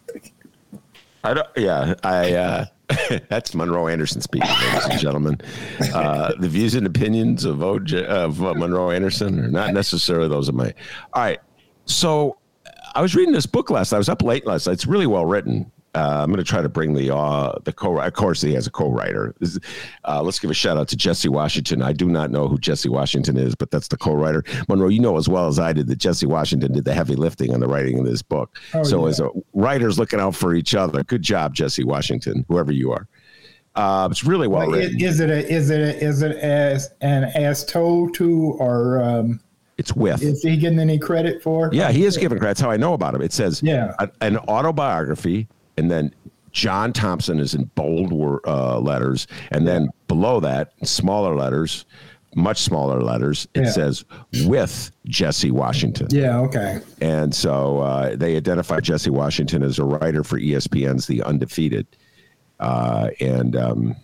Speaker 4: I don't. Yeah, I. Uh, that's Monroe Anderson speaking, ladies and gentlemen. Uh, the views and opinions of O J of uh, Monroe Anderson are not necessarily those of mine. All right, so. I was reading this book last night. I was up late last night. It's really well written. Uh, I'm going to try to bring the uh, the co. Of course, he has a co-writer. Uh, let's give a shout out to Jesse Washington. I do not know who Jesse Washington is, but that's the co-writer. Monroe, you know as well as I did that Jesse Washington did the heavy lifting on the writing of this book. Oh, so yeah. As a writers looking out for each other, good job, Jesse Washington, whoever you are. Uh, it's really well
Speaker 5: well,
Speaker 4: written.
Speaker 5: Is it a, is it a, is it as an as told to or? Um...
Speaker 4: It's with.
Speaker 5: Is he getting any credit for?
Speaker 4: Yeah, he is given credit. That's how I know about him. It says
Speaker 5: yeah.
Speaker 4: a, an autobiography, and then John Thompson is in bold uh, letters, and then below that, smaller letters, much smaller letters, it yeah. says with Jesse Washington.
Speaker 5: Yeah, okay.
Speaker 4: And so uh, they identify Jesse Washington as a writer for E S P N's The Undefeated. Uh, and um,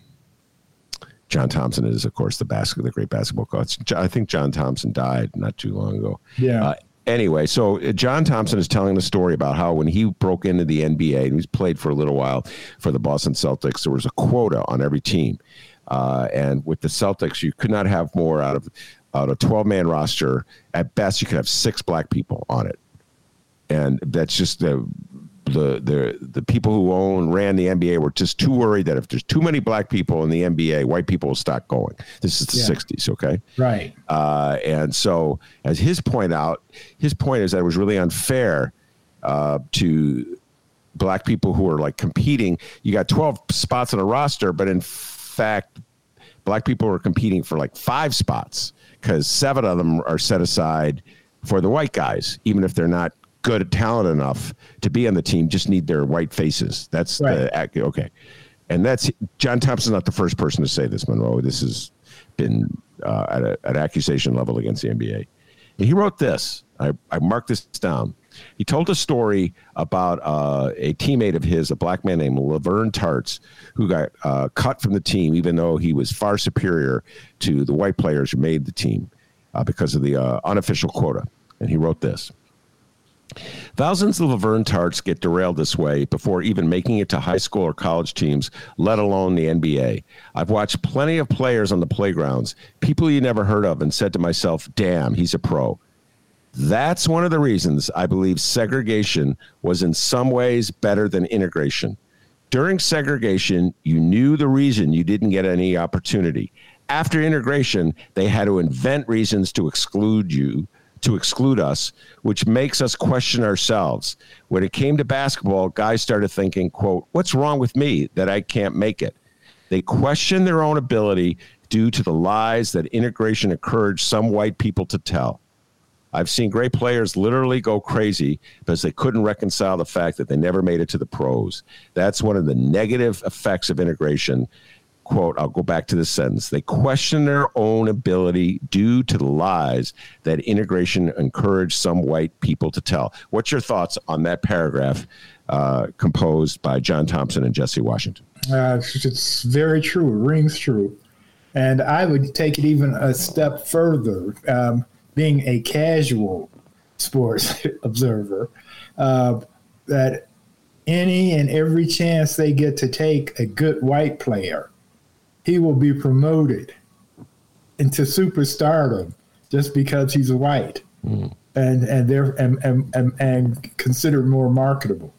Speaker 4: John Thompson is, of course, the basket, the great basketball coach. I think John Thompson died not too long ago.
Speaker 5: Yeah.
Speaker 4: Uh, anyway, so John Thompson is telling the story about how when he broke into the N B A, and he's played for a little while for the Boston Celtics, there was a quota on every team. Uh, and with the Celtics, you could not have more out of out of a twelve-man roster. At best, you could have six black people on it. And that's just the the the the people who own ran the N B A were just too worried that if there's too many black people in the N B A, white people will stop going. This is the yeah. sixties, okay?
Speaker 5: Right.
Speaker 4: Uh, and so, as his point out, his point is that it was really unfair uh, to black people who are like competing. You got twelve spots on a roster, but in fact, black people are competing for like five spots because seven of them are set aside for the white guys, even if they're not good at talent enough to be on the team, just need their white faces. That's right. the okay. And that's John Thompson's not the first person to say this, Monroe. This has been uh, at a, an accusation level against the N B A. And he wrote this. I, I marked this down. He told a story about uh, a teammate of his, a black man named Laverne Tarts, who got uh, cut from the team, even though he was far superior to the white players who made the team uh, because of the uh, unofficial quota. And he wrote this. Thousands of Laverne Tarts get derailed this way before even making it to high school or college teams, let alone the N B A. I've watched plenty of players on the playgrounds, people you never heard of, and said to myself, damn, he's a pro. That's one of the reasons I believe segregation was in some ways better than integration. During segregation, you knew the reason you didn't get any opportunity. After integration, they had to invent reasons to exclude you, to exclude us, which makes us question ourselves. When it came to basketball, guys started thinking, quote, what's wrong with me that I can't make it? They questioned their own ability due to the lies that integration encouraged some white people to tell. I've seen great players literally go crazy because they couldn't reconcile the fact that they never made it to the pros. That's one of the negative effects of integration. Quote, I'll go back to this sentence. They question their own ability due to the lies that integration encouraged some white people to tell. What's your thoughts on that paragraph uh, composed by John Thompson and Jesse Washington?
Speaker 5: Uh, it's very true. It rings true. And I would take it even a step further. Um, being a casual sports observer, uh, that any and every chance they get to take a good white player, he will be promoted into superstardom just because he's white mm. and and they're and, and, and, and considered more marketable.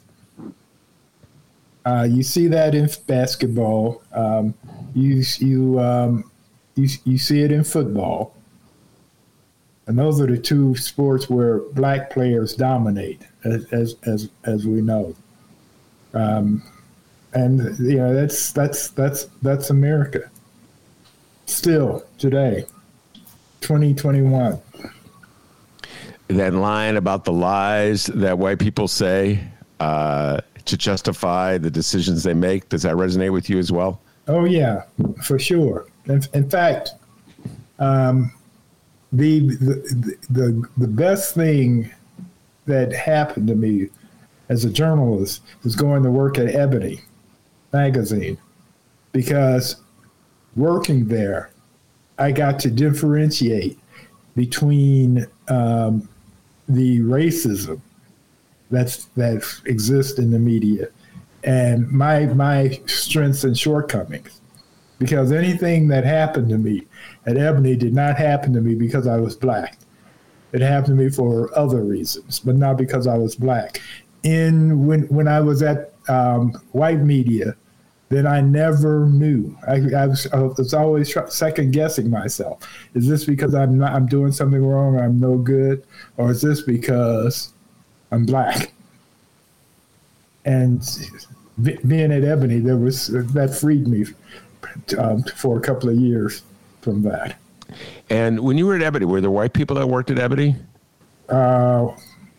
Speaker 5: Uh, you see that in basketball. Um, you you, um, you you see it in football. And those are the two sports where black players dominate, as as as, as we know. Um, and you know that's that's that's that's America. Still today, twenty twenty-one.
Speaker 4: That line about the lies that white people say uh, to justify the decisions they make, does that resonate with you as well?
Speaker 5: Oh yeah, for sure. In, in fact, um, the, the the the best thing that happened to me as a journalist was going to work at Ebony magazine, because working there, I got to differentiate between um, the racism that's that exists in the media and my my strengths and shortcomings. Because anything that happened to me at Ebony did not happen to me because I was black. It happened to me for other reasons, but not because I was black. In when when I was at um, white media, then I never knew. I, I, was, I was always try, second guessing myself. Is this because I'm not, I'm doing something wrong, I'm no good, or is this because I'm black? And b- being at Ebony, there was that freed me um, for a couple of years from that.
Speaker 4: And when you were at Ebony, were there white people that worked at Ebony?
Speaker 5: Uh,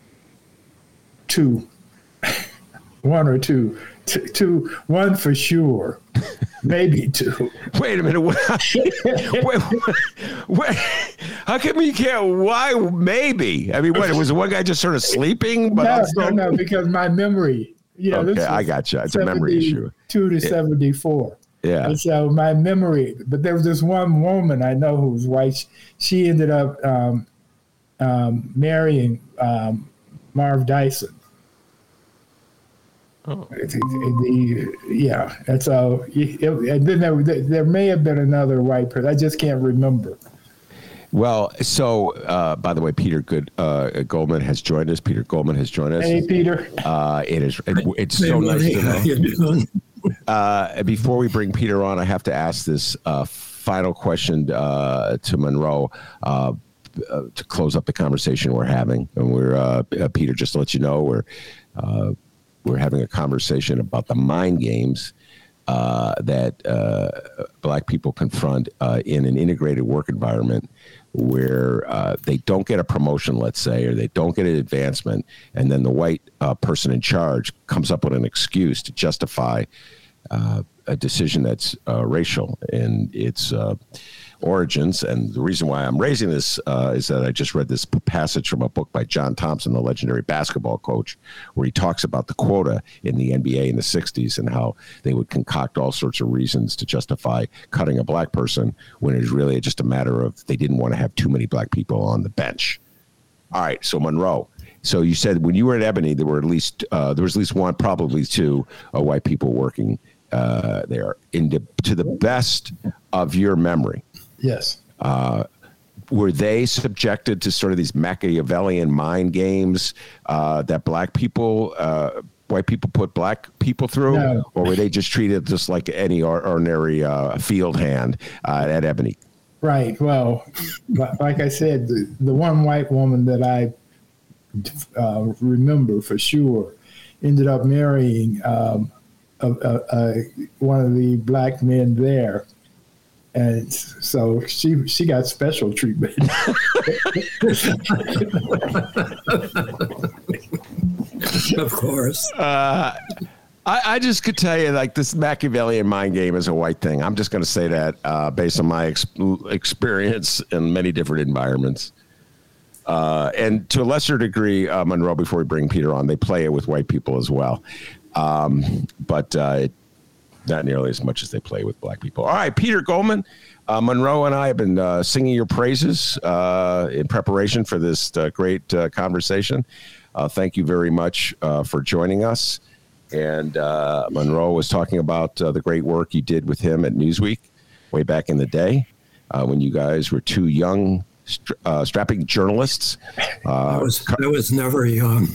Speaker 5: two, one or two. Two, two, one for sure, maybe two.
Speaker 4: Wait a minute. wait, wait, wait, how come you can't? Why? Maybe. I mean, what? Was one guy just sort of sleeping? But
Speaker 5: no,
Speaker 4: still...
Speaker 5: no, no, because my memory. You know,
Speaker 4: okay,
Speaker 5: this
Speaker 4: I got you. It's a memory issue.
Speaker 5: Two to
Speaker 4: yeah.
Speaker 5: seventy-four.
Speaker 4: Yeah.
Speaker 5: And so my memory. But there was this one woman I know who was white. She ended up um, um, marrying um, Marv Dyson.
Speaker 4: Oh.
Speaker 5: The, yeah, and so it, and then there, there may have been another white person. I just can't remember.
Speaker 4: Well, so uh, by the way, Peter Good uh, Goldman has joined us. Peter Goldman has joined us.
Speaker 5: Hey, Peter.
Speaker 4: Uh, it is. It, it's so nice to know. Uh, before we bring Peter on, I have to ask this uh, final question uh, to Monroe. Uh, uh, to close up the conversation we're having, and we're uh, uh, Peter. Just to let you know, we're. Uh, We're having a conversation about the mind games uh, that uh, black people confront uh, in an integrated work environment where uh, they don't get a promotion, let's say, or they don't get an advancement, and then the white uh, person in charge comes up with an excuse to justify uh, a decision that's uh, racial in its uh, origins. And the reason why I'm raising this uh, is that I just read this passage from a book by John Thompson, the legendary basketball coach, where he talks about the quota in the N B A in the sixties and how they would concoct all sorts of reasons to justify cutting a black person when it is really just a matter of they didn't want to have too many black people on the bench. All right, so Monroe. So you said when you were at Ebony, there were at least uh, there was at least one, probably two uh, white people working uh, there. In the, to the best of your memory,
Speaker 5: yes.
Speaker 4: Uh, were they subjected to sort of these Machiavellian mind games uh, that black people, uh, white people put black people through?
Speaker 5: No.
Speaker 4: Or were they just treated just like any ordinary uh, field hand uh, at Ebony?
Speaker 5: Right. Well, like I said, the, the one white woman that I uh, remember for sure ended up marrying um, a, a, a, one of the black men there. And so she she got special treatment.
Speaker 6: Of course.
Speaker 4: Uh, I, I just could tell you, like, this Machiavellian mind game is a white thing. I'm just going to say that uh, based on my ex- experience in many different environments. Uh, and to a lesser degree, uh, Monroe, before we bring Peter on, they play it with white people as well. Um, but uh, it, not nearly as much as they play with black people. All right, Peter Goldman, uh, Monroe and I have been uh, singing your praises uh, in preparation for this uh, great uh, conversation. Uh, thank you very much uh, for joining us. And uh, Monroe was talking about uh, the great work you did with him at Newsweek way back in the day uh, when you guys were two young, stra- uh, strapping journalists. Uh,
Speaker 6: I was I was never young.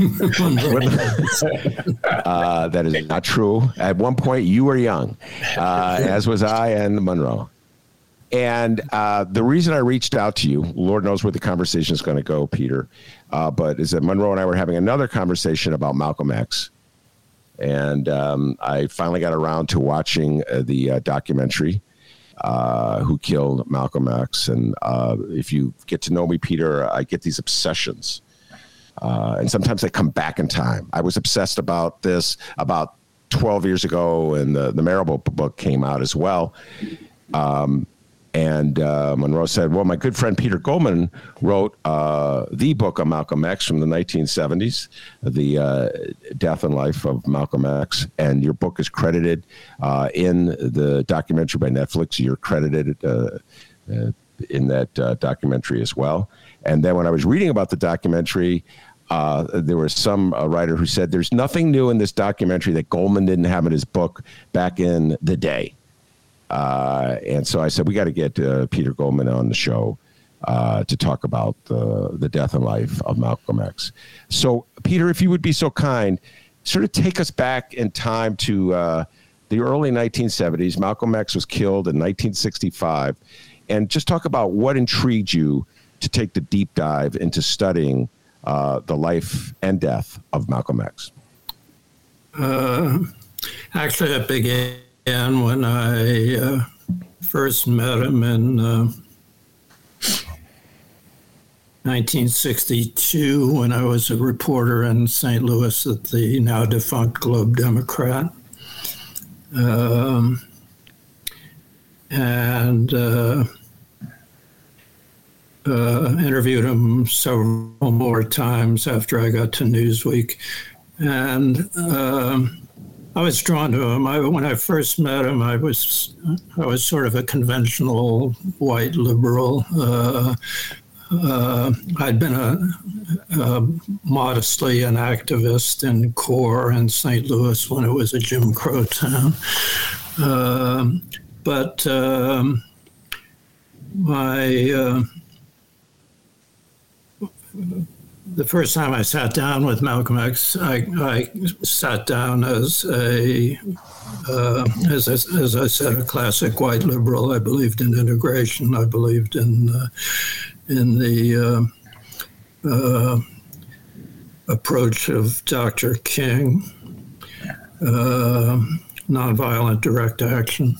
Speaker 4: uh, that is not true. At one point, you were young, uh, as was I and Monroe. And uh, the reason I reached out to you, Lord knows where the conversation is going to go, Peter, uh, but is that Monroe and I were having another conversation about Malcolm X. And um, I finally got around to watching uh, the uh, documentary, uh, Who Killed Malcolm X. And uh, if you get to know me, Peter, I get these obsessions. Uh, and sometimes they come back in time. I was obsessed about this about twelve years ago, and the, the Marable book came out as well. Um, And uh, Monroe said, well, my good friend Peter Goldman wrote uh, the book on Malcolm X from the nineteen seventies, The uh, Death and Life of Malcolm X. And your book is credited uh, in the documentary by Netflix. You're credited uh, uh, in that uh, documentary as well. And then when I was reading about the documentary, uh, there was some uh, writer who said there's nothing new in this documentary that Goldman didn't have in his book back in the day. Uh, and so I said, we got to get uh, Peter Goldman on the show uh, to talk about uh, the death and life of Malcolm X. So, Peter, if you would be so kind, sort of take us back in time to uh, the early nineteen seventies. Malcolm X was killed in nineteen sixty-five. And just talk about what intrigued you to take the deep dive into studying uh, the life and death of Malcolm X.
Speaker 6: Uh, actually, it began when I uh, first met him in uh, nineteen sixty-two, when I was a reporter in Saint Louis at the now defunct Globe Democrat. Um, and uh, uh, interviewed him several more times after I got to Newsweek. And um, I was drawn to him. I, when I first met him, I was I was sort of a conventional white liberal. Uh, uh, I'd been a, a modestly an activist in CORE in Saint Louis when it was a Jim Crow town. Um, but um, my uh, the first time I sat down with Malcolm X, I, I sat down as a, uh, as, I, as I said, a classic white liberal. I believed in integration. I believed in uh, in the uh, uh, approach of Doctor King, uh, nonviolent direct action,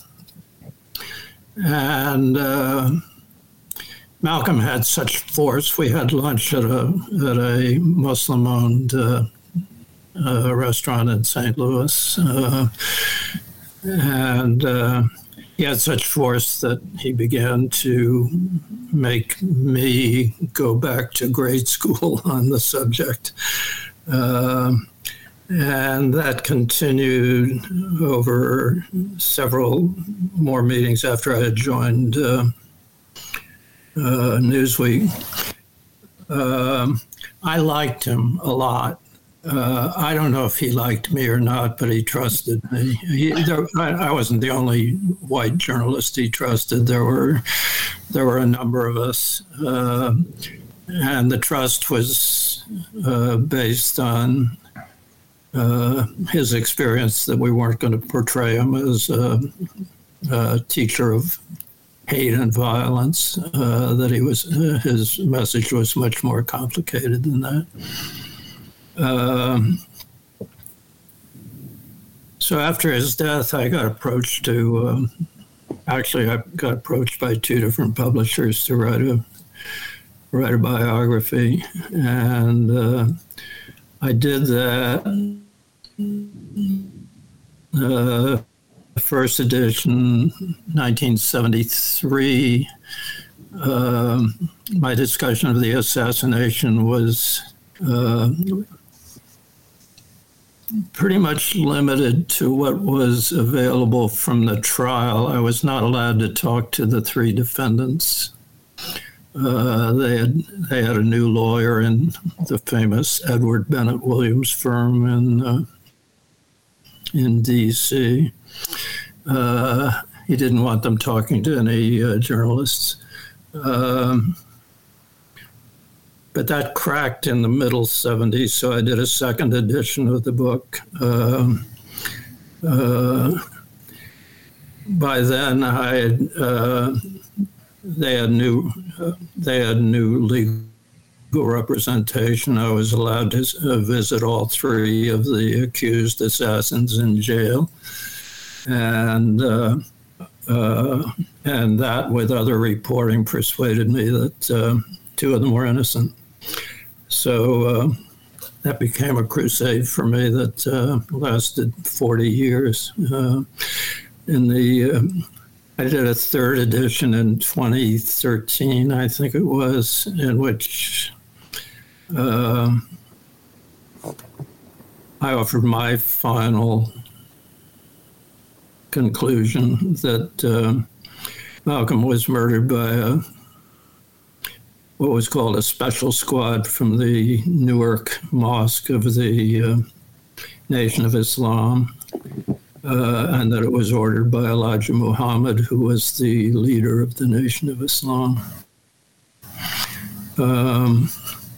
Speaker 6: and. Uh, Malcolm had such force. We had lunch at a at a Muslim-owned uh, uh, restaurant in Saint Louis, uh, and uh, he had such force that he began to make me go back to grade school on the subject, uh, and that continued over several more meetings after I had joined. Uh, Uh, Newsweek. Um, I liked him a lot. Uh, I don't know if he liked me or not, but he trusted me. He, there, I, I wasn't the only white journalist he trusted. There were there were a number of us, uh, and the trust was uh, based on uh, his experience that we weren't going to portray him as a, a teacher of hate and violence, uh, that he was, uh, his message was much more complicated than that. Um, so after his death, I got approached to, um, actually I got approached by two different publishers to write a, write a biography. And uh, I did that. Uh, First edition, nineteen seventy-three. Um, my discussion of the assassination was uh, pretty much limited to what was available from the trial. I was not allowed to talk to the three defendants. Uh, they had they had a new lawyer in the famous Edward Bennett Williams firm in uh, in D C Uh, he didn't want them talking to any uh, journalists. Um, but that cracked in the middle seventies, so I did a second edition of the book. Um, uh, by then, I had, uh, they had new uh, they had new legal representation. I was allowed to uh, visit all three of the accused assassins in jail, and uh, uh, and that, with other reporting, persuaded me that uh, two of them were innocent. So uh, that became a crusade for me that uh, lasted forty years. Uh, in the uh, I did a third edition in twenty thirteen, I think it was, in which uh, I offered my final conclusion that uh, Malcolm was murdered by a, what was called a special squad from the Newark Mosque of the uh, Nation of Islam. Uh, and that it was ordered by Elijah Muhammad, who was the leader of the Nation of Islam. Um,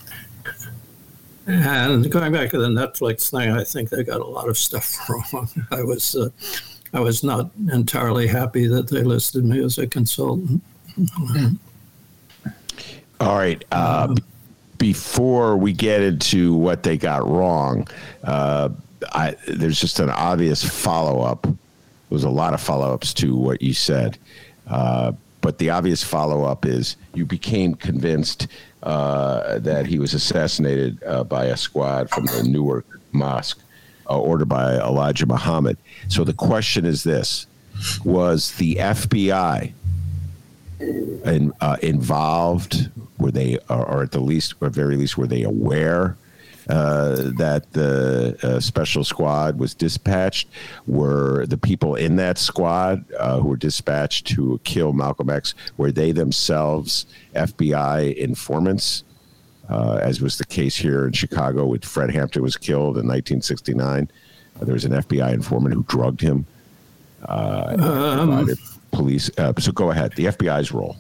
Speaker 6: and going back to the Netflix thing, I think they got a lot of stuff wrong. I was, uh, I was not entirely happy that they listed me as a consultant.
Speaker 4: All right. Uh, b- before we get into what they got wrong, uh, I, there's just an obvious follow-up. There was a lot of follow-ups to what you said. Uh, but the obvious follow-up is you became convinced uh, that he was assassinated uh, by a squad from the Newark Mosque, uh, ordered by Elijah Muhammad. So the question is this: was the F B I in, uh, involved? Were they, or, or at the least, or very least, were they aware Uh, that the uh, special squad was dispatched? Were the people in that squad uh, who were dispatched to kill Malcolm X, were they themselves F B I informants, uh, as was the case here in Chicago with Fred Hampton was killed in nineteen sixty-nine? Uh, there was an F B I informant who drugged him. Uh, um, police. Uh, so go ahead. The F B I's role.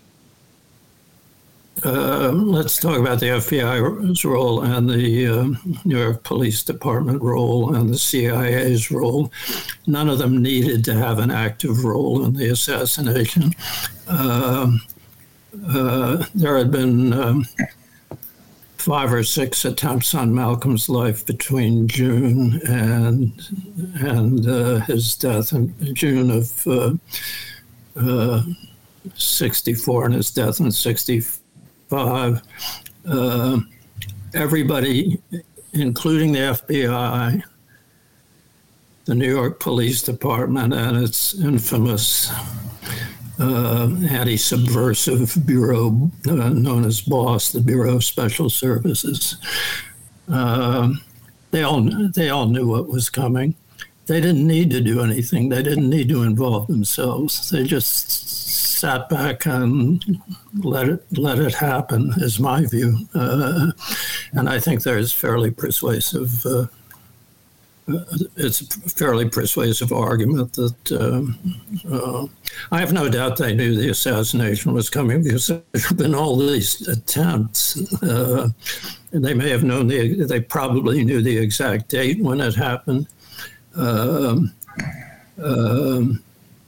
Speaker 6: Uh, let's talk about the F B I's role and the uh, New York Police Department role and the C I A's role. None of them needed to have an active role in the assassination. Uh, uh, there had been um, five or six attempts on Malcolm's life between June and and uh, his death in June of uh, uh, sixty-four and his death in sixty-five. Five, uh, everybody, including the F B I, the New York Police Department, and its infamous uh, anti-subversive bureau uh, known as BOSS, the Bureau of Special Services. Uh, they all they all knew what was coming. They didn't need to do anything. They didn't need to involve themselves. They just sat back and let it let it happen, is my view. Uh, and I think there's fairly persuasive, uh, it's a fairly persuasive argument that uh, uh, I have no doubt they knew the assassination was coming, because there have been all these attempts. Uh, and they may have known, the, they probably knew the exact date when it happened. Um, um,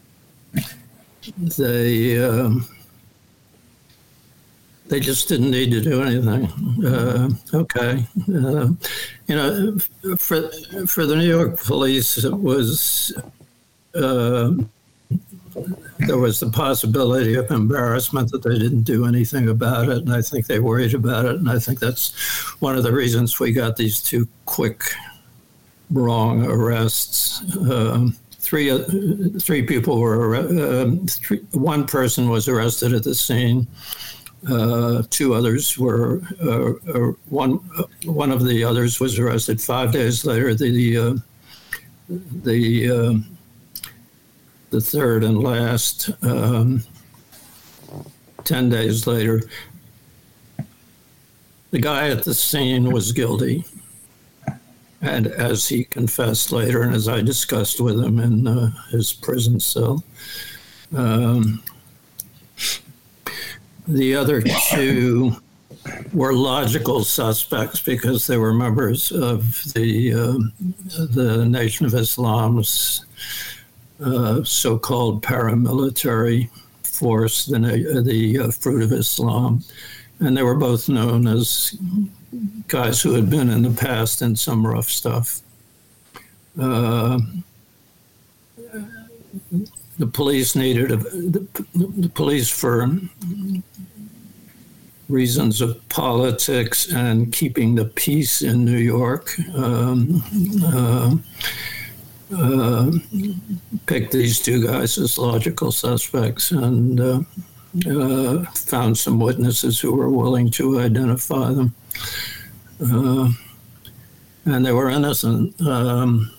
Speaker 6: They um, they just didn't need to do anything. Uh, okay, uh, you know, for for the New York police, it was uh, there was the possibility of embarrassment that they didn't do anything about it, and I think they worried about it, and I think that's one of the reasons we got these two quick, wrong arrests. Um, Three uh, three people were uh, three, one person was arrested at the scene. Uh, two others were uh, uh, one uh, one of the others was arrested five days later. The uh, the uh, the third and last um, ten days later. The guy at the scene was guilty. and as he confessed later, and as I discussed with him in uh, his prison cell. Um, the other two were logical suspects because they were members of the uh, the Nation of Islam's uh, so-called paramilitary force, the, the uh, Fruit of Islam. And they were both known as guys who had been in the past in some rough stuff. Uh, the police needed, a, the, the police for reasons of politics and keeping the peace in New York, um, uh, uh, picked these two guys as logical suspects and uh, uh, found some witnesses who were willing to identify them. Uh, and they were innocent. Um,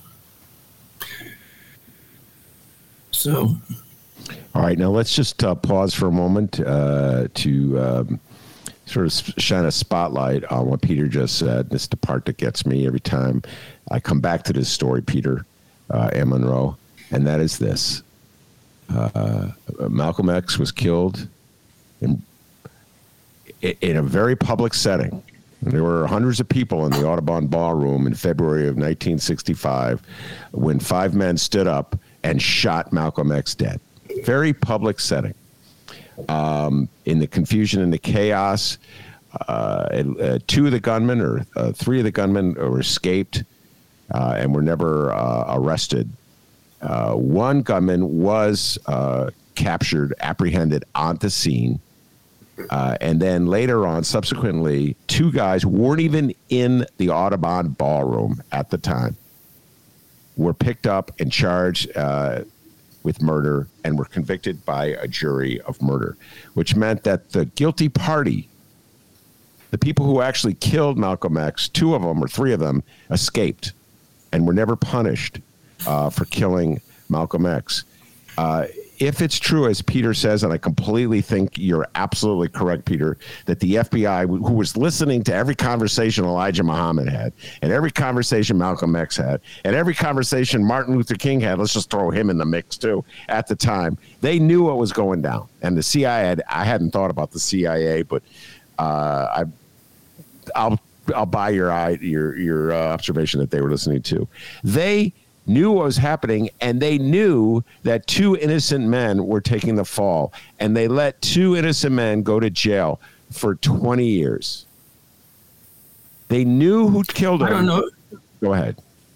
Speaker 6: so.
Speaker 4: All right, now let's just uh, pause for a moment uh, to um, sort of shine a spotlight on what Peter just said. This is the part that gets me every time I come back to this story, Peter uh, and Monroe, and that is this. Uh, Malcolm X was killed in, in a very public setting. There were hundreds of people in the Audubon Ballroom in February of nineteen sixty-five when five men stood up and shot Malcolm X dead. Very public setting. Um, in the confusion and the chaos, uh, uh, two of the gunmen, or uh, three of the gunmen, were escaped uh, and were never uh, arrested. Uh, one gunman was uh, captured, apprehended on the scene. Uh, and then later on, subsequently, two guys weren't even in the Audubon Ballroom at the time, were picked up and charged uh, with murder and were convicted by a jury of murder, which meant that the guilty party, the people who actually killed Malcolm X, two of them or three of them, escaped and were never punished uh, for killing Malcolm X. Uh, if it's true, as Peter says, and I completely think you're absolutely correct, Peter, that the F B I, who was listening to every conversation Elijah Muhammad had, and every conversation Malcolm X had, and every conversation Martin Luther King had, let's just throw him in the mix too, at the time, they knew what was going down. And the C I A, had, I hadn't thought about the C I A, but uh, I, I'll I'll buy your your your uh, observation that they were listening to. They knew what was happening, and they knew that two innocent men were taking the fall, and they let two innocent men go to jail for twenty years. They knew who killed them.
Speaker 6: I don't know.
Speaker 4: Go ahead.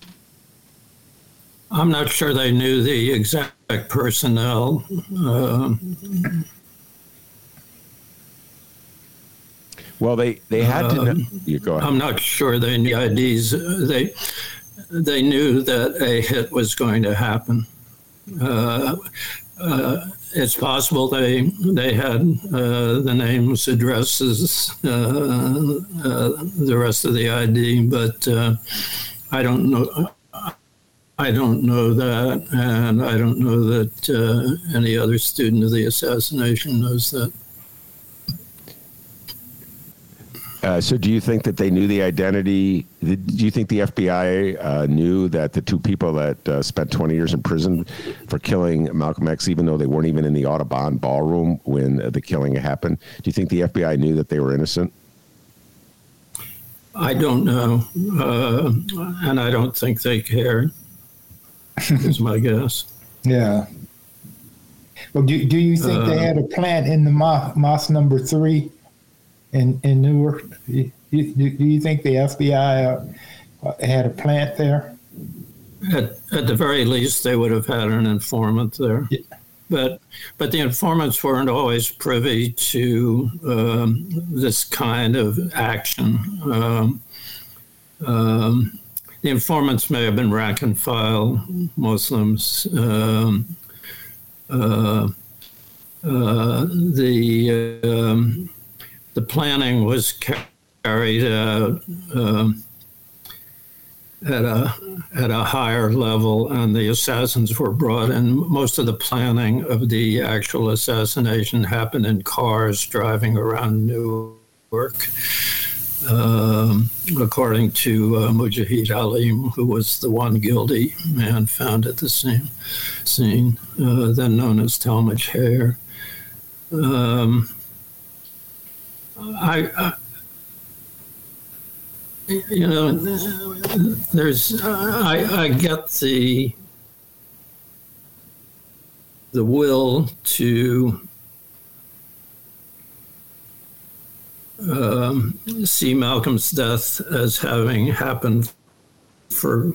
Speaker 6: I'm not sure they knew the exact personnel. Uh,
Speaker 4: well, they, they had to know.
Speaker 6: Um,
Speaker 4: You go ahead.
Speaker 6: I'm not sure they knew I Ds. They they knew that a hit was going to happen. Uh, uh, it's possible they they had uh, the names, addresses, uh, uh, the rest of the I D, but uh, I don't know. I don't know that, and I don't know that uh, any other student of the assassination knows that.
Speaker 4: Uh, so do you think that they knew the identity? Do you think the F B I uh, knew that the two people that uh, spent twenty years in prison for killing Malcolm X, even though they weren't even in the Audubon Ballroom when the killing happened, do you think the F B I knew that they were innocent?
Speaker 6: I don't know, uh, and I don't think they cared, is my guess.
Speaker 5: Yeah. Well, do, do you think uh, they had a plant in the Moss, Moss number three? In, in Newark, do you, do you think the F B I uh, had a plant there?
Speaker 6: At, at the very least, they would have had an informant there. Yeah. But but the informants weren't always privy to um, this kind of action. Um, um, the informants may have been rank and file Muslims. Um, uh, uh, the um, The planning was carried out um, at a at a higher level, and the assassins were brought in. Most of the planning of the actual assassination happened in cars driving around Newark. Um, according to uh, Mujahid Ali, who was the one guilty man found at the scene, scene uh, then known as Talmadge Hayer. Um, I, I, you know, there's, I, I get the, the will to Um, see Malcolm's death as having happened for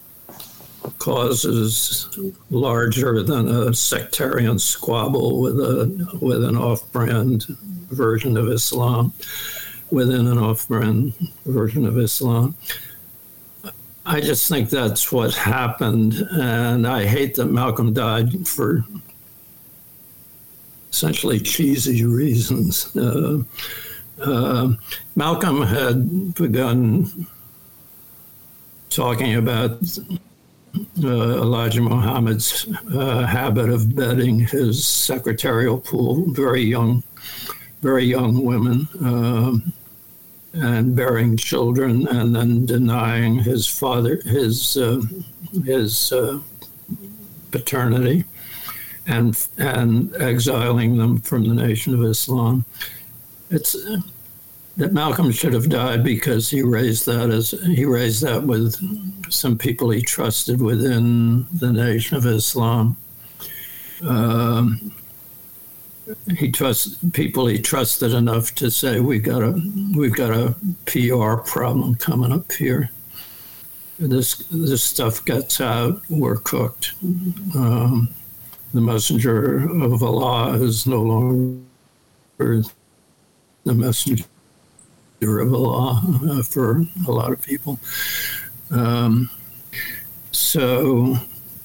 Speaker 6: causes larger than a sectarian squabble with a with an off-brand version of Islam, within an off-brand version of Islam. I just think that's what happened, and I hate that Malcolm died for essentially cheesy reasons. Uh, Uh, Malcolm had begun talking about uh, Elijah Muhammad's uh, habit of bedding his secretarial pool, very young, very young women, um, and bearing children, and then denying his father his uh, his uh, paternity, and and exiling them from the Nation of Islam. It's uh, that Malcolm should have died because he raised that as he raised that with some people he trusted within the Nation of Islam. Um, he trusts people he trusted enough to say we got a we've got a P R problem coming up here. This this stuff gets out, we're cooked. Um, the messenger of Allah is no longer the messenger of Allah uh, for a lot of people. Um, so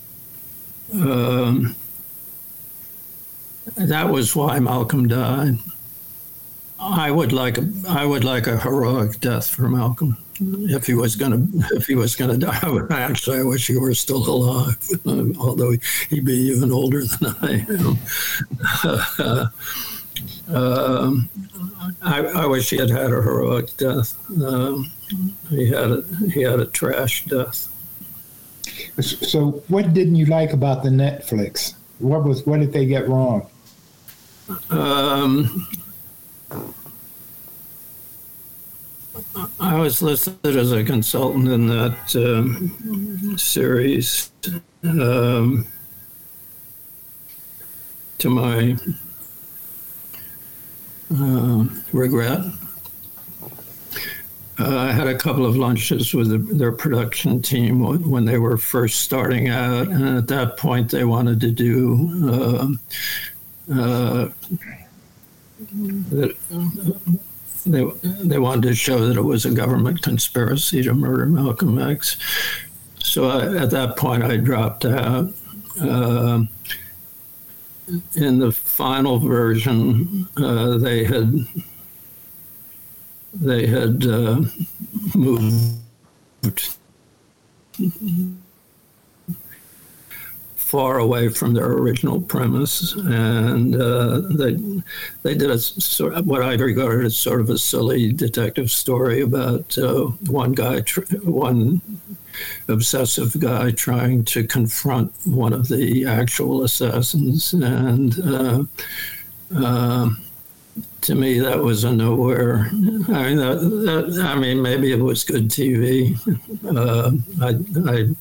Speaker 6: um, that was why Malcolm died. I would like a, I would like a heroic death for Malcolm. If he was gonna, if he was gonna die, I would, actually, I wish he were still alive. Although he'd be even older than I am. uh, um, I, I wish he had had a heroic death. Um, he had a he had a trash death.
Speaker 5: So, what didn't you like about the Netflix? What was what did they get wrong?
Speaker 6: Um, I was listed as a consultant in that um, series. Um, to my uh, regret. Uh, I had a couple of lunches with the, their production team when, when they were first starting out, and at that point they wanted to do uh, uh, that, they they wanted to show that it was a government conspiracy to murder Malcolm X. So I, at that point I dropped out. Uh, in the final version, uh, they had they had uh, moved far away from their original premise, and uh, they they did a sort of what I regarded as sort of a silly detective story about uh, one guy, tr- one obsessive guy trying to confront one of the actual assassins, and uh, uh, to me that was a nowhere. I mean, that, that, I mean, maybe it was good T V. Uh, I, I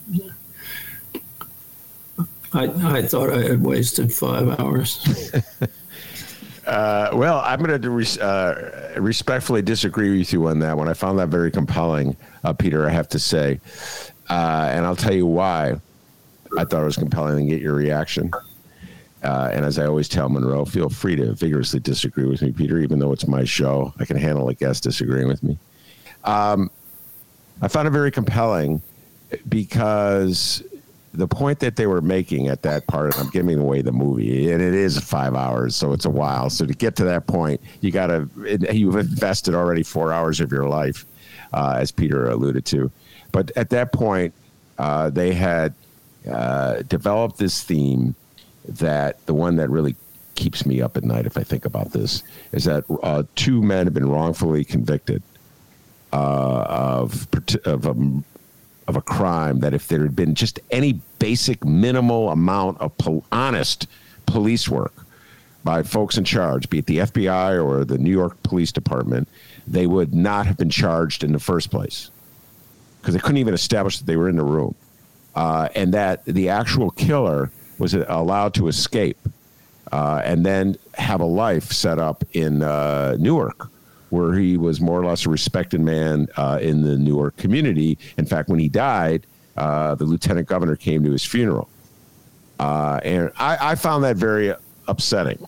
Speaker 6: I I thought I had wasted five hours.
Speaker 4: Uh, well, I'm going to res- uh, respectfully disagree with you on that one. I found that very compelling, uh, Peter, I have to say. Uh, and I'll tell you why I thought it was compelling and get your reaction. Uh, and as I always tell Monroe, feel free to vigorously disagree with me, Peter, even though it's my show. I can handle a guest disagreeing with me. Um, I found it very compelling because the point that they were making at that part, and I'm giving away the movie, and it is five hours, so it's a while. So to get to that point, you got to, you've invested already four hours of your life, uh, as Peter alluded to. But at that point, uh, they had uh, developed this theme that the one that really keeps me up at night, if I think about this, is that uh, two men have been wrongfully convicted uh, of of a, of a crime, that if there had been just any basic minimal amount of pol- honest police work by folks in charge, be it the F B I or the New York Police Department, they would not have been charged in the first place, because they couldn't even establish that they were in the room, uh, and that the actual killer was allowed to escape uh, and then have a life set up in uh, Newark, where he was more or less a respected man uh, in the Newark community. In fact, when he died, uh, the lieutenant governor came to his funeral. Uh, and I, I found that very upsetting,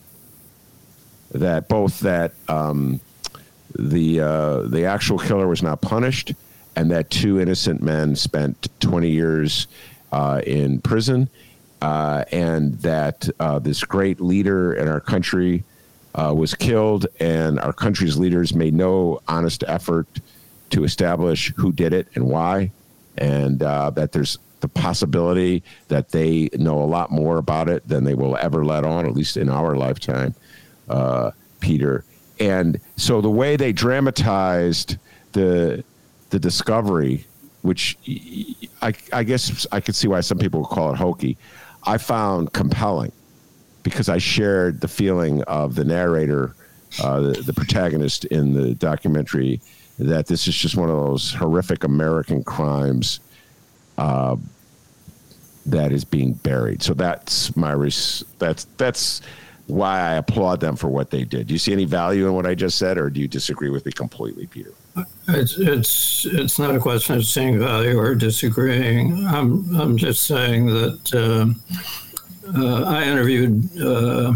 Speaker 4: that both that um, the uh, the actual killer was not punished, and that two innocent men spent twenty years uh, in prison, uh, and that uh, this great leader in our country uh, was killed, and our country's leaders made no honest effort to establish who did it and why, and uh, that there's the possibility that they know a lot more about it than they will ever let on, at least in our lifetime, uh, Peter. And so the way they dramatized the the discovery, which I, I guess I could see why some people would call it hokey, I found compelling, because I shared the feeling of the narrator, uh, the, the protagonist in the documentary, that this is just one of those horrific American crimes uh, that is being buried. So that's my res- that's that's why I applaud them for what they did. Do you see any value in what I just said, or do you disagree with me completely, Peter?
Speaker 6: It's it's it's not a question of seeing value or disagreeing. I'm I'm just saying that uh, uh, I interviewed uh,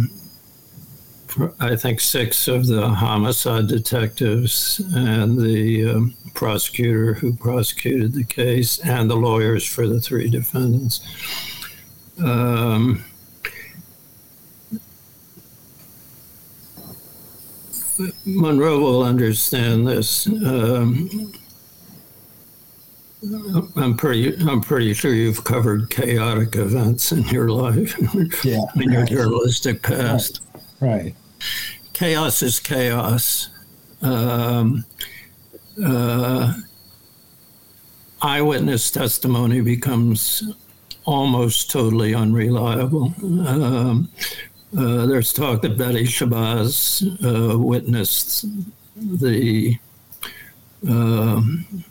Speaker 6: I think six of the homicide detectives and the um, prosecutor who prosecuted the case and the lawyers for the three defendants. Um, Monroe will understand this. Um, I'm pretty. I'm pretty sure you've covered chaotic events in your life,
Speaker 5: yeah,
Speaker 6: in your journalistic past.
Speaker 5: Right. right.
Speaker 6: Chaos is chaos. Um, uh, eyewitness testimony becomes almost totally unreliable. Um, Uh, there's talk that Betty Shabazz uh, witnessed the uh,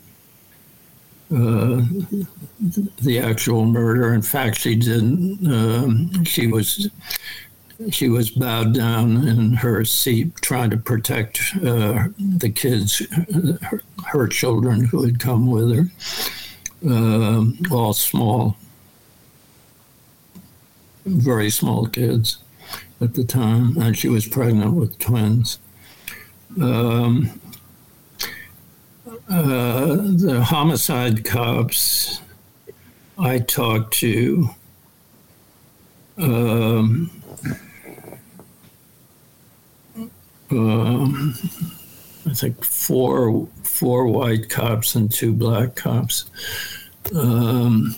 Speaker 6: uh, the actual murder. In fact, she didn't. Um, she was she was bowed down in her seat, trying to protect uh, the kids, her, her children who had come with her, uh, all small, very small kids at the time, and she was pregnant with twins. Um, uh, the homicide cops I talked to, um, um, I think four four white cops and two black cops. Um,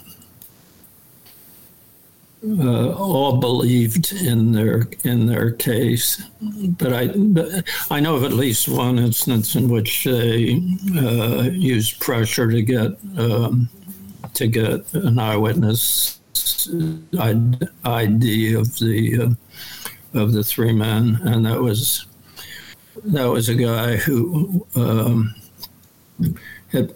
Speaker 6: Uh, all believed in their in their case, but I but I know of at least one instance in which they uh, used pressure to get um, to get an eyewitness I D of the uh, of the three men, and that was that was a guy who um, had.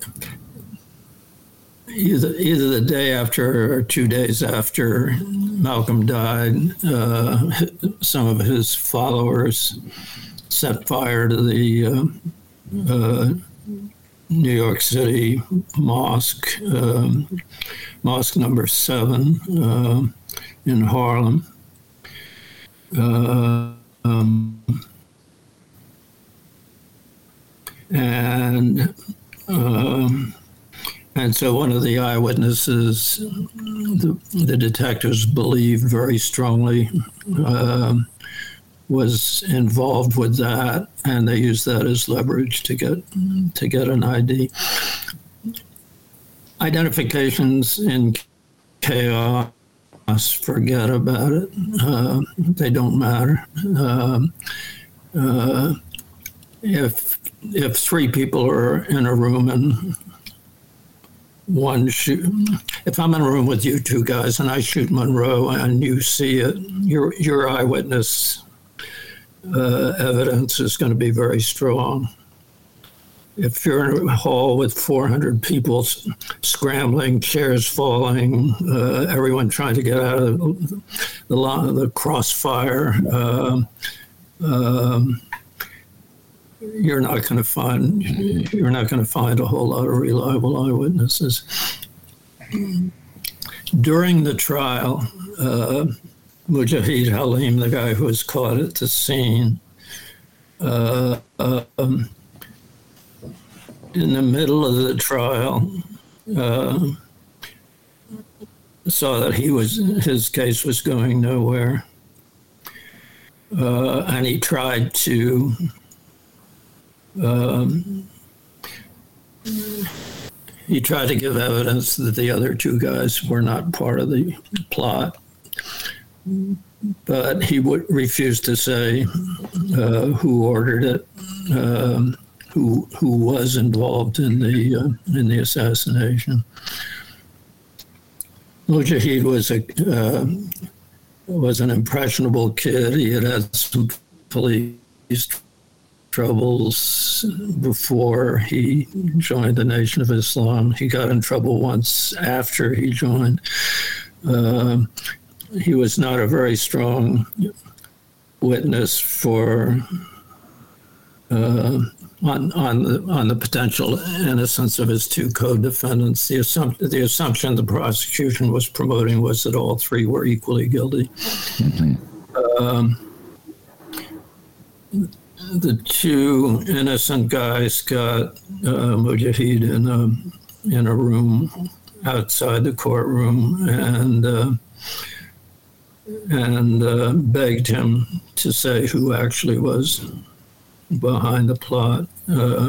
Speaker 6: Either, either the day after or two days after Malcolm died, uh, some of his followers set fire to the uh, uh, New York City mosque, um, mosque number seven uh, in Harlem. Uh, um, and um, And so one of the eyewitnesses, the, the detectives believed very strongly, uh, was involved with that, and they used that as leverage to get to get an I D. Identifications in chaos, forget about it. Uh, they don't matter. Uh, uh, if if three people are in a room and one shoot, if I'm in a room with you two guys and I shoot Monroe and you see it, your your eyewitness uh, evidence is going to be very strong. If you're in a hall with four hundred people scrambling, chairs falling, uh, everyone trying to get out of the, the, the crossfire, uh, um, you're not going to find you're not going to find a whole lot of reliable eyewitnesses. During the trial, uh, Mujahid Halim, the guy who was caught at the scene, uh, um, in the middle of the trial, uh, saw that he was his case was going nowhere, uh, and he tried to. Um, he tried to give evidence that the other two guys were not part of the plot, but he would refuse to say uh, who ordered it, um, who who was involved in the uh, in the assassination. Mujahid was a uh, was an impressionable kid. He had had some police troubles before he joined the Nation of Islam. He got in trouble once after he joined. Uh, he was not a very strong witness for uh, on on the on the potential innocence of his two co-defendants. The assumption the assumption the prosecution was promoting was that all three were equally guilty. Mm-hmm. Um, The two innocent guys got uh, Mujahid in a, in a room outside the courtroom and uh, and uh, begged him to say who actually was behind the plot. Uh,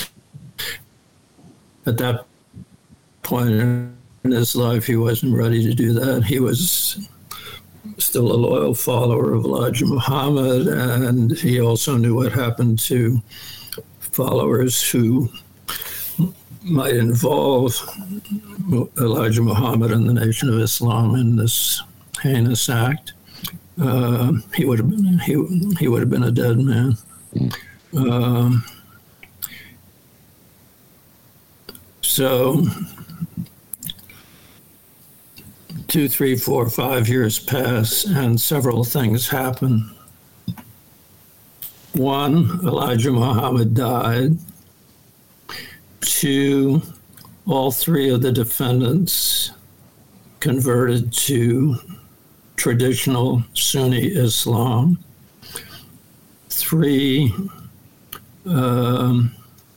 Speaker 6: at that point in his life, he wasn't ready to do that. He was still a loyal follower of Elijah Muhammad, and he also knew what happened to followers who might involve Elijah Muhammad and the Nation of Islam in this heinous act. Uh, he would have been he he would have been a dead man. Um, so. Two, three, four, five years pass, and several things happen. One, Elijah Muhammad died. Two, all three of the defendants converted to traditional Sunni Islam. Three, um,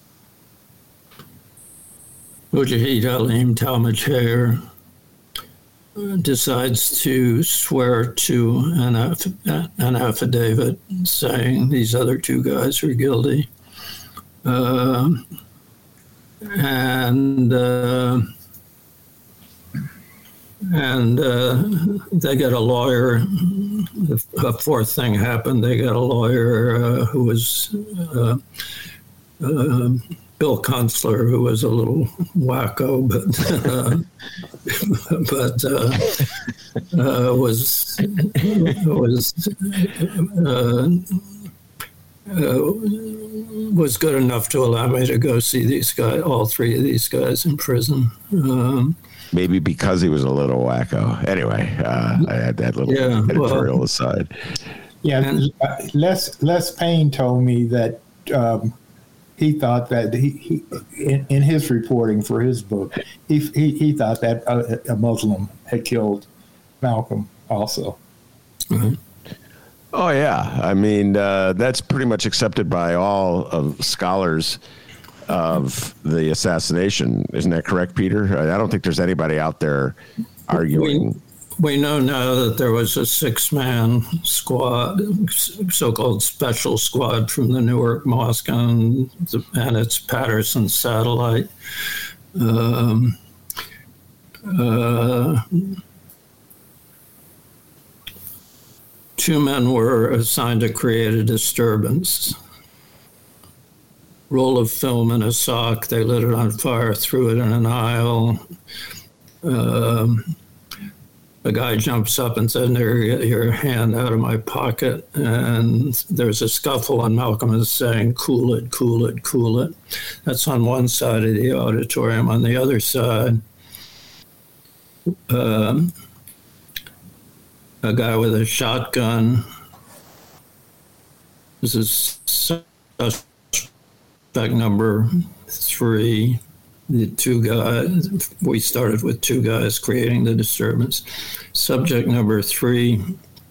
Speaker 6: Mujahid Halim Talmadjeh decides to swear to an, aff- an affidavit saying these other two guys are guilty. Uh, and uh, and uh, they get a lawyer. A fourth thing happened. They got a lawyer uh, who was uh, uh, Bill Kunstler, who was a little wacko, but uh, but uh, uh, was was uh, uh, was good enough to allow me to go see these guys, all three of these guys, in prison. Um,
Speaker 4: Maybe because he was a little wacko. Anyway, uh, I had that little
Speaker 6: yeah,
Speaker 4: editorial
Speaker 6: well,
Speaker 4: aside.
Speaker 5: Yeah,
Speaker 6: and,
Speaker 5: Les Les Payne told me that. Um, He thought that he, he in, in his reporting for his book, he he, he thought that a, a Muslim had killed Malcolm also.
Speaker 6: mm-hmm.
Speaker 4: Oh, yeah. I mean, uh, that's pretty much accepted by all of scholars of the assassination. Isn't that correct, Peter? I don't think there's anybody out there arguing.
Speaker 6: We, we know now that there was a six-man squad, so-called special squad from the Newark Mosque and, the, and its Patterson satellite. Um, uh, two men were assigned to create a disturbance. roll of film in a sock. They lit it on fire, threw it in an aisle. Um, a guy jumps up and said, "There, get your hand out of my pocket." And there's a scuffle, and Malcolm is saying, "Cool it, cool it, cool it." That's on one side of the auditorium. On the other side, um, a guy with a shotgun. This is suspect number three. The two guys, we started with two guys creating the disturbance. Subject number three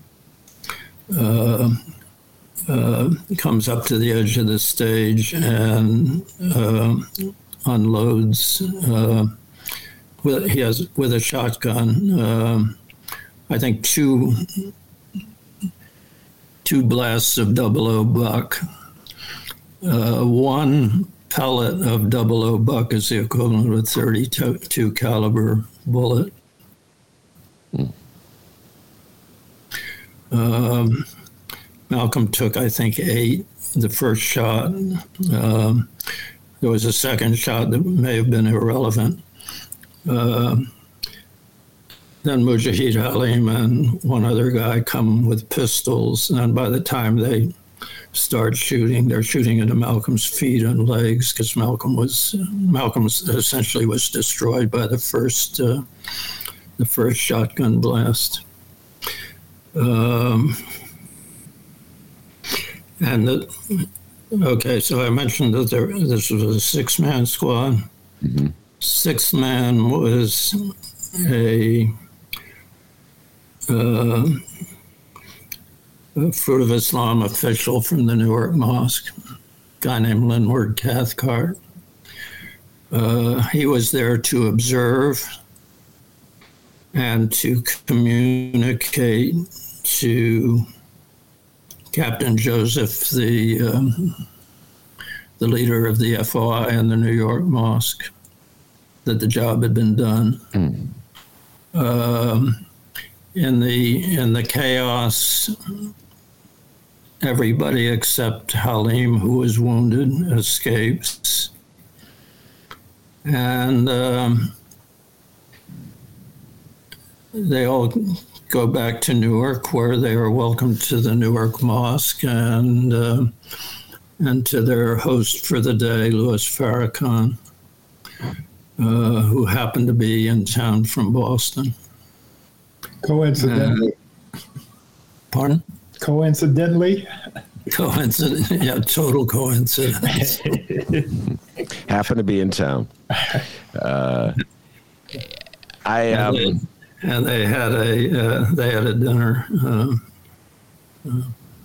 Speaker 6: uh, uh, comes up to the edge of the stage and uh, unloads. Uh, with, he has with a shotgun. Uh, I think two two blasts of double O buck. Uh, one pellet of double O buck is the equivalent of a thirty-two caliber bullet. Hmm. Um, Malcolm took, I think, eight. The first shot. Um, there was a second shot that may have been irrelevant. Uh, then Mujahid Halim and one other guy come with pistols, and by the time they start shooting, they're shooting into Malcolm's feet and legs, because Malcolm was Malcolm was essentially was destroyed by the first uh, the first shotgun blast. Um, and the, okay, so I mentioned that there this was a six-man squad. Mm-hmm. Sixth man was a, uh, a Fruit of Islam official from the Newark Mosque, a guy named Linward Cathcart. Uh, he was there to observe and to communicate to Captain Joseph, the um, the leader of the F O I and the New York Mosque, that the job had been done. Mm. Um, in the in the chaos, everybody except Halim, who was wounded, escapes, and um, they all go back to Newark, where they are welcomed to the Newark Mosque and uh, and to their host for the day, Louis Farrakhan, uh, who happened to be in town from Boston.
Speaker 5: Coincidentally.
Speaker 6: Uh, pardon?
Speaker 5: Coincidentally?
Speaker 6: Coincidence, yeah, total coincidence.
Speaker 4: Happened to be in town. Uh, I um,
Speaker 6: and, they, and they had a uh, they had a dinner, uh, uh,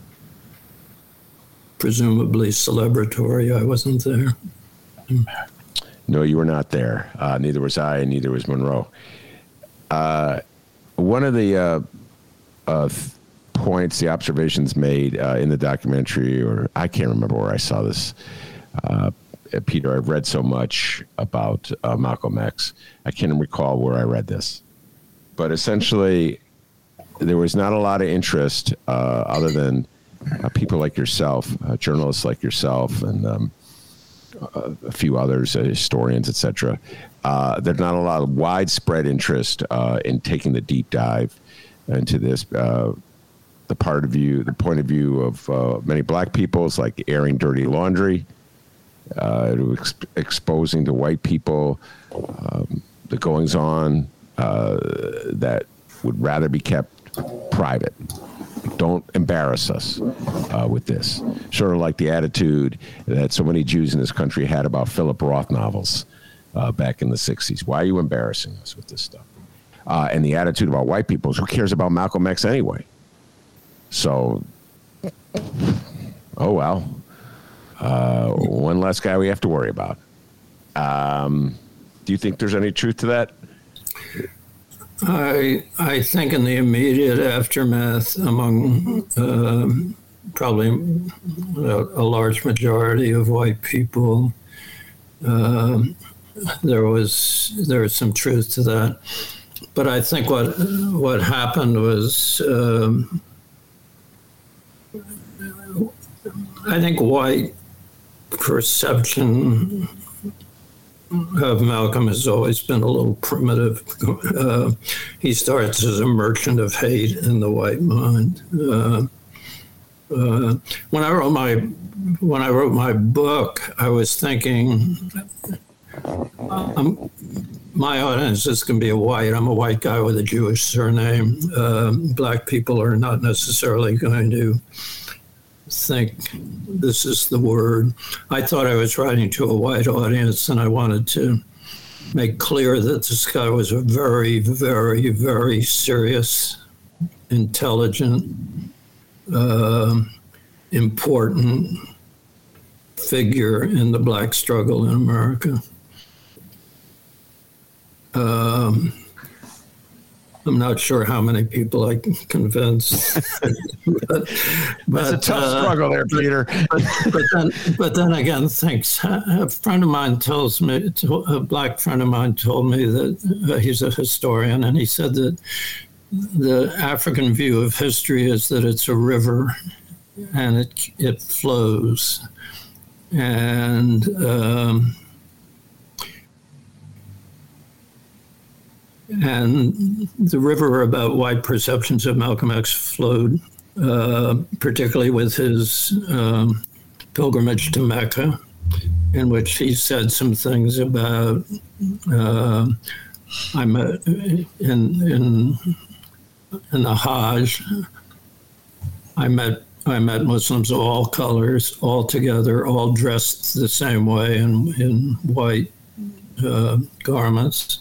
Speaker 6: presumably celebratory. I wasn't there.
Speaker 4: No, you were not there. Uh, neither was I, and neither was Monroe. Uh, one of the uh, uh, th- points, the observations made uh, in the documentary, or I can't remember where I saw this. Uh, Peter, I've read so much about uh, Malcolm X. I can't recall where I read this. But essentially, there was not a lot of interest uh, other than uh, people like yourself, uh, journalists like yourself, and um, uh, a few others, uh, historians, et cetera. Uh, there's not a lot of widespread interest uh, in taking the deep dive into this. Uh, the part of view, the point of view of uh, many black people is like airing dirty laundry, uh, ex- exposing to white people um, the goings on uh, that would rather be kept private. Don't embarrass us uh, with this. Sort of like the attitude that so many Jews in this country had about Philip Roth novels uh, back in the sixties. Why are you embarrassing us with this stuff? Uh, and the attitude about white people is, who cares about Malcolm X anyway? So, oh well, uh, one less guy we have to worry about. Um, do you think there's any truth to that?
Speaker 6: I I think in the immediate aftermath, among uh, probably a, a large majority of white people, uh, there was there was some truth to that. But I think what what happened was, um, I think white perception of Malcolm has always been a little primitive. Uh, he starts as a merchant of hate in the white mind. Uh, uh, when I wrote my when I wrote my book, I was thinking, um, my audience is going to be a white. I'm a white guy with a Jewish surname. Uh, black people are not necessarily going to think this is the word. I thought I was writing to a white audience, and I wanted to make clear that this guy was a very, very, very serious, intelligent, uh, important figure in the black struggle in America. Um, I'm not sure how many people I can convince. but,
Speaker 4: That's a tough uh, struggle there, Peter.
Speaker 6: But, but, then, but then again, thanks. A friend of mine tells me, a black friend of mine told me that uh, he's a historian, and he said that the African view of history is that it's a river and it it flows. And um, And the river about white perceptions of Malcolm X flowed, uh, particularly with his um, pilgrimage to Mecca, in which he said some things about, uh, I met in, in, in the Hajj, I met, I met Muslims of all colors, all together, all dressed the same way in, in white uh, garments.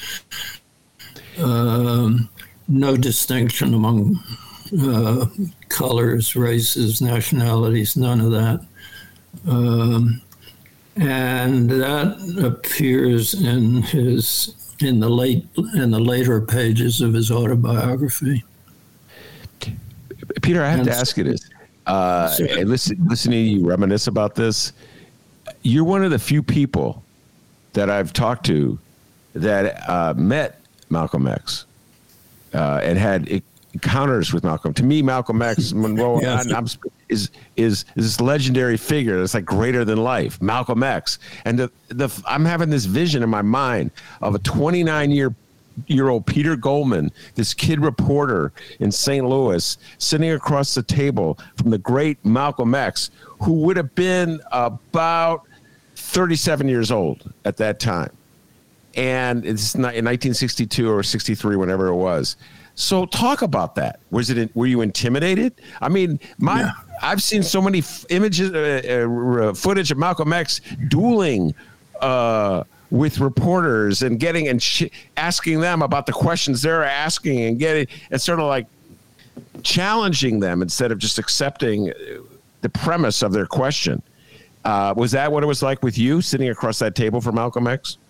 Speaker 6: Um, no distinction among uh, colors, races, nationalities, none of that. Um, and that appears in his in the late in the later pages of his autobiography.
Speaker 4: Peter, I have
Speaker 6: and
Speaker 4: to ask you this. Uh, and listen, listening to you reminisce about this, you're one of the few people that I've talked to that uh, met Malcolm X uh, and had encounters with Malcolm. To me, Malcolm X Monroe yes. I'm, I'm, is, is is this legendary figure that's like greater than life, Malcolm X. And the, the I'm having this vision in my mind of a twenty-nine year year old Peter Goldman, this kid reporter in Saint Louis, sitting across the table from the great Malcolm X, who would have been about thirty-seven years old at that time. And it's not in nineteen sixty-two or sixty-three, whenever it was. So talk about that. Was it? Were you intimidated? I mean, my yeah. I've seen so many f- images, uh, uh, footage of Malcolm X dueling uh, with reporters and getting and sh- asking them about the questions they're asking and getting and sort of like challenging them instead of just accepting the premise of their question. Uh, was that what it was like with you sitting across that table from Malcolm X?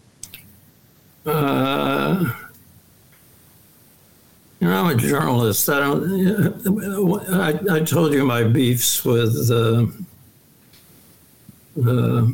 Speaker 6: Uh, you know, I'm a journalist. I don't. I, I told you my beefs with uh, uh,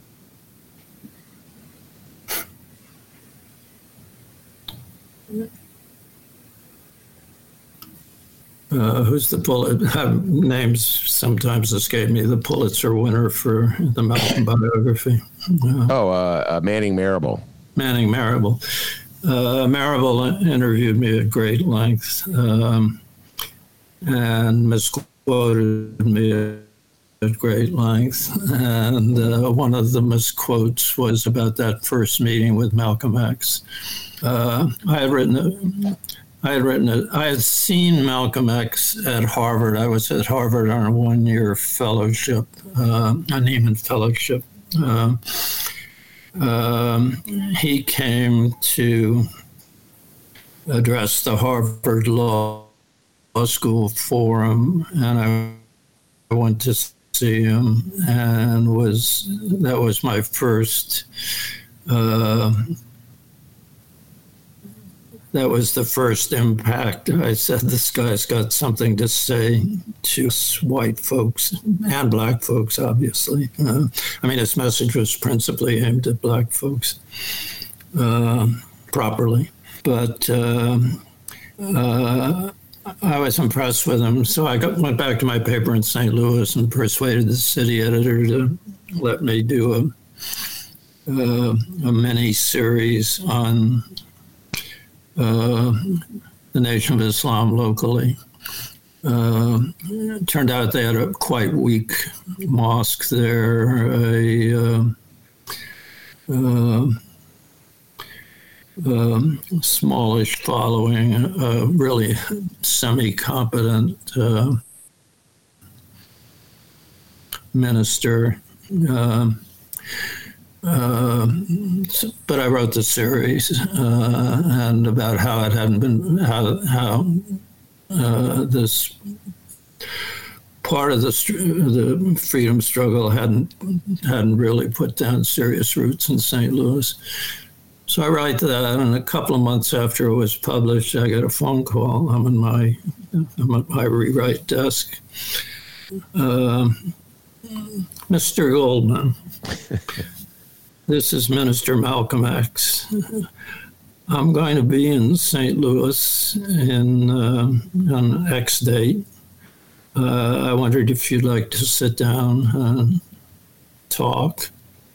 Speaker 6: uh, who's the Pulitzer? Names sometimes escape me. The Pulitzer winner for the Malcolm biography. Uh,
Speaker 4: oh, uh, uh, Manning Marable.
Speaker 6: Manning Marable. Uh, Marable interviewed me at great length um, and misquoted me at great length. And uh, one of the misquotes was about that first meeting with Malcolm X. Uh, I had written a, I had written it. I had seen Malcolm X at Harvard. I was at Harvard on a one-year fellowship, uh, a Nieman Fellowship. Uh, Um, he came to address the Harvard Law, Law School Forum, and I went to see him, and was that was my first. Uh, that was the first impact. I said, "This guy's got something to say to white folks and black folks, obviously." Uh, I mean, his message was principally aimed at black folks, uh, properly. But um, uh, I was impressed with him. So I got, went back to my paper in Saint Louis and persuaded the city editor to let me do a, uh, a mini series on uh, the Nation of Islam locally. Uh, it turned out they had a quite weak mosque there, a uh, uh, um, smallish following, a really semi-competent uh, minister. Uh, uh, but I wrote the series uh, and about how it hadn't been, how, how uh, this part of the the freedom struggle hadn't hadn't really put down serious roots in Saint Louis. So I write that, and a couple of months after it was published, I get a phone call. I'm in my I'm at my rewrite desk. Uh, Mister Goldman, this is Minister Malcolm X. I'm going to be in Saint Louis in uh, on X date. Uh, I wondered if you'd like to sit down and talk.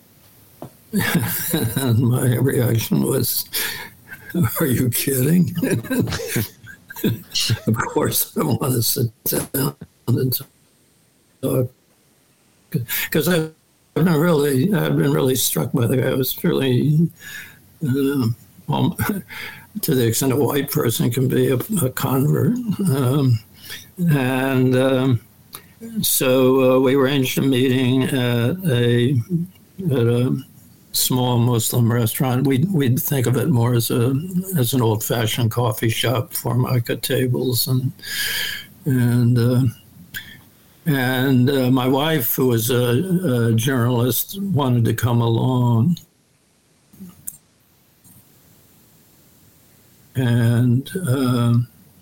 Speaker 6: And my reaction was, are you kidding? Of course I want to sit down and talk. Because I've been really, I've been really struck by the guy. I was really, uh, well, to the extent a white person can be a, a convert. Um, and um, so uh, we arranged a meeting at a, at a small Muslim restaurant. We'd, we'd think of it more as a as an old-fashioned coffee shop, formica tables, and and uh, and uh, my wife, who was a, a journalist, wanted to come along, and uh,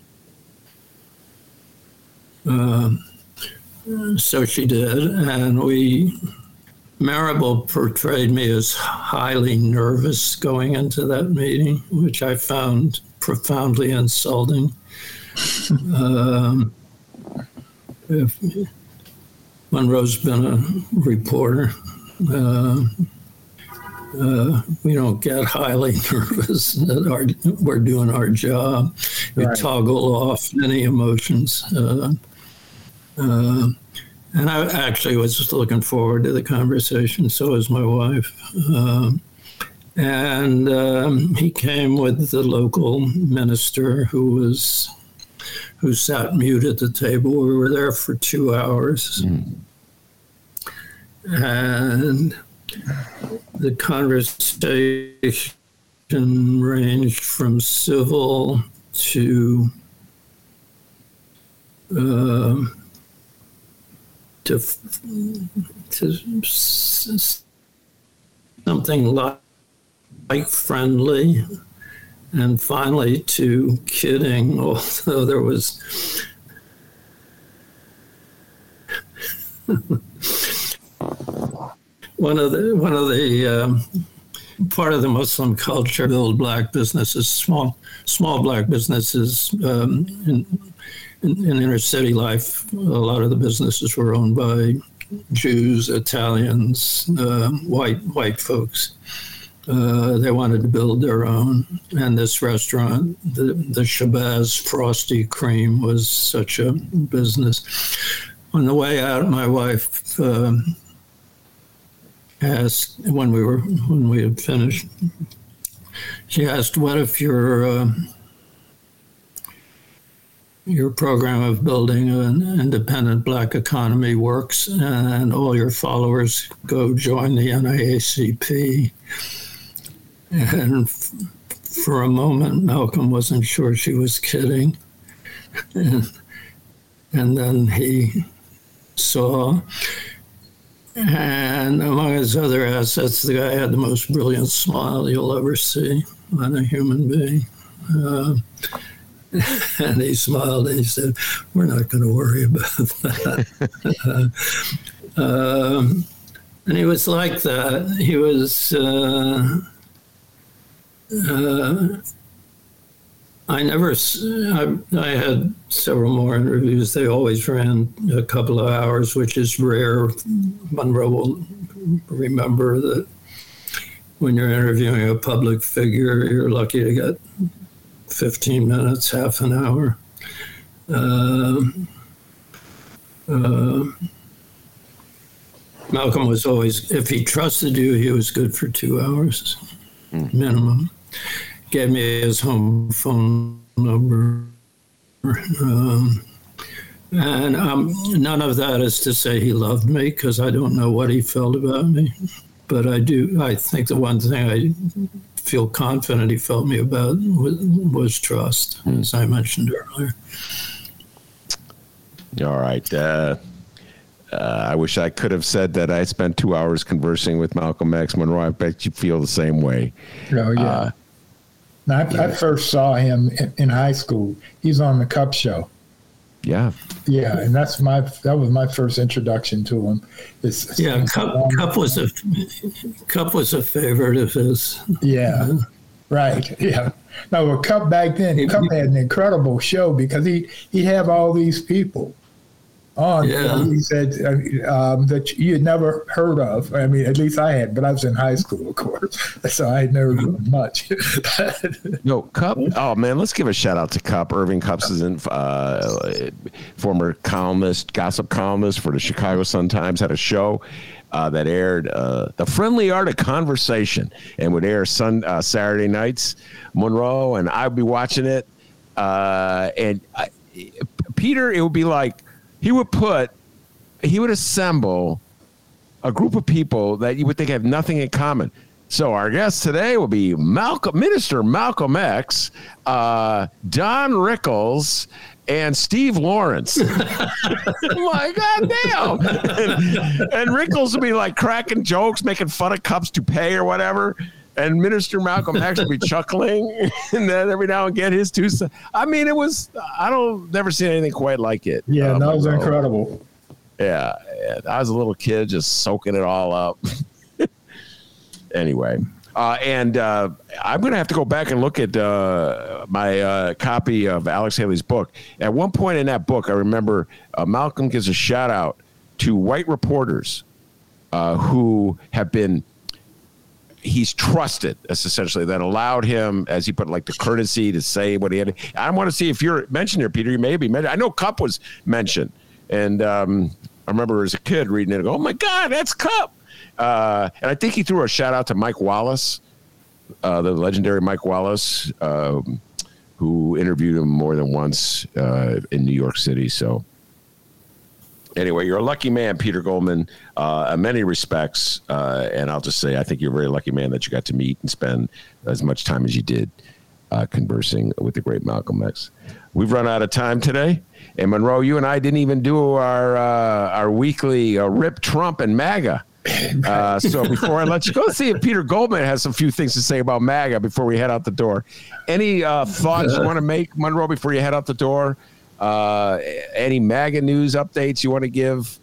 Speaker 6: uh, so she did, and we. Marable portrayed me as highly nervous going into that meeting, which I found profoundly insulting. um, if, Monroe's been a reporter. Uh, uh, we don't get highly nervous that our, we're doing our job. We right. toggle off any emotions. Uh, uh, And I actually was just looking forward to the conversation. So was my wife. Um, and um, he came with the local minister who was who sat mute at the table. We were there for two hours. Mm. And the conversation ranged from civil to uh, To, to something like, like friendly, and finally to kidding, although there was one of the one of the um, part of the Muslim culture build black businesses, small small black businesses. Um, in, In, in inner city life, a lot of the businesses were owned by Jews, Italians, uh, white white folks. Uh, they wanted to build their own, and this restaurant, the, the Shabazz Frosty Cream, was such a business. On the way out, my wife um, asked when we were when we had finished. She asked, "What if you're?" Uh, Your program of building an independent black economy works, and all your followers go join the N double A C P. And f- for a moment, Malcolm wasn't sure she was kidding. And, and then he saw, and among his other assets, the guy had the most brilliant smile you'll ever see on a human being. Uh, And he smiled and he said, "We're not going to worry about that." uh, um, and he was like that. He was, uh, uh, I never, I, I had several more interviews. They always ran a couple of hours, which is rare. Monroe will remember that when you're interviewing a public figure, you're lucky to get fifteen minutes, half an hour. Uh, uh, Malcolm was always, if he trusted you, he was good for two hours mm. minimum. Gave me his home phone number. Um, and um, none of that is to say he loved me, because I don't know what he felt about me. But I do, I think the one thing I feel confident he felt me about was, was trust, mm. as I mentioned earlier.
Speaker 4: All right. Uh, uh, I wish I could have said that I spent two hours conversing with Malcolm X. Monroe, I bet you feel the same way.
Speaker 5: Oh, yeah. Uh, now, I, yeah. I first saw him in, in high school. He's on the Cup Show.
Speaker 4: Yeah.
Speaker 5: Yeah, and that's my that was my first introduction to him. It's,
Speaker 6: yeah, Cup, Cup was a Cup was a favorite of his.
Speaker 5: Yeah. yeah. Right. Yeah. No, well, Cup back then, Cup had an incredible show because he he'd have all these people on.
Speaker 6: Yeah.
Speaker 5: He said um, that you had never heard of. I mean, at least I had, but I was in high school, of course, so I had never heard much.
Speaker 4: Yo, Cup. Oh man, let's give a shout out to Cup. Irving Cups is in, uh, former columnist, gossip columnist for the Chicago Sun-Times, had a show Uh, that aired uh, The Friendly Art of Conversation, and would air sun uh, Saturday nights, Monroe, and I'd be watching it. Uh, and I, Peter, it would be like he would put, he would assemble a group of people that you would think have nothing in common. So our guest today will be Malcolm, Minister Malcolm X, uh, Don Rickles, and Steve Lawrence. My God damn. And, and Rickles would be like cracking jokes, making fun of Cup's toupee or whatever. And Minister Malcolm X would be chuckling. And then every now and again, his two cents. I mean, it was, I don't, never seen anything quite like it.
Speaker 5: Yeah,
Speaker 4: um,
Speaker 5: that was incredible.
Speaker 4: Yeah, yeah. I was a little kid just soaking it all up. Anyway. Uh, and uh, I'm going to have to go back and look at uh, my uh, copy of Alex Haley's book. At one point in that book, I remember uh, Malcolm gives a shout out to white reporters uh, who have been, he's trusted, that's essentially, that allowed him, as he put it, like the courtesy to say what he had. I want to see if you're mentioned here, Peter. You may be mentioned. I know Cup was mentioned. And um, I remember as a kid reading it and go, oh, my God, that's Cup. Uh, and I think he threw a shout out to Mike Wallace, uh, the legendary Mike Wallace, uh, who interviewed him more than once uh, in New York City. So anyway, you're a lucky man, Peter Goldman, uh, in many respects. Uh, and I'll just say, I think you're a very lucky man that you got to meet and spend as much time as you did uh, conversing with the great Malcolm X. We've run out of time today. And Monroe, you and I didn't even do our, uh, our weekly uh, Rip Trump and MAGA. Uh, so before I let you go, see if Peter Goldman has a few things to say about MAGA before we head out the door. Any uh, thoughts you want to make, Monroe, before you head out the door? Uh, any MAGA news updates you want to give?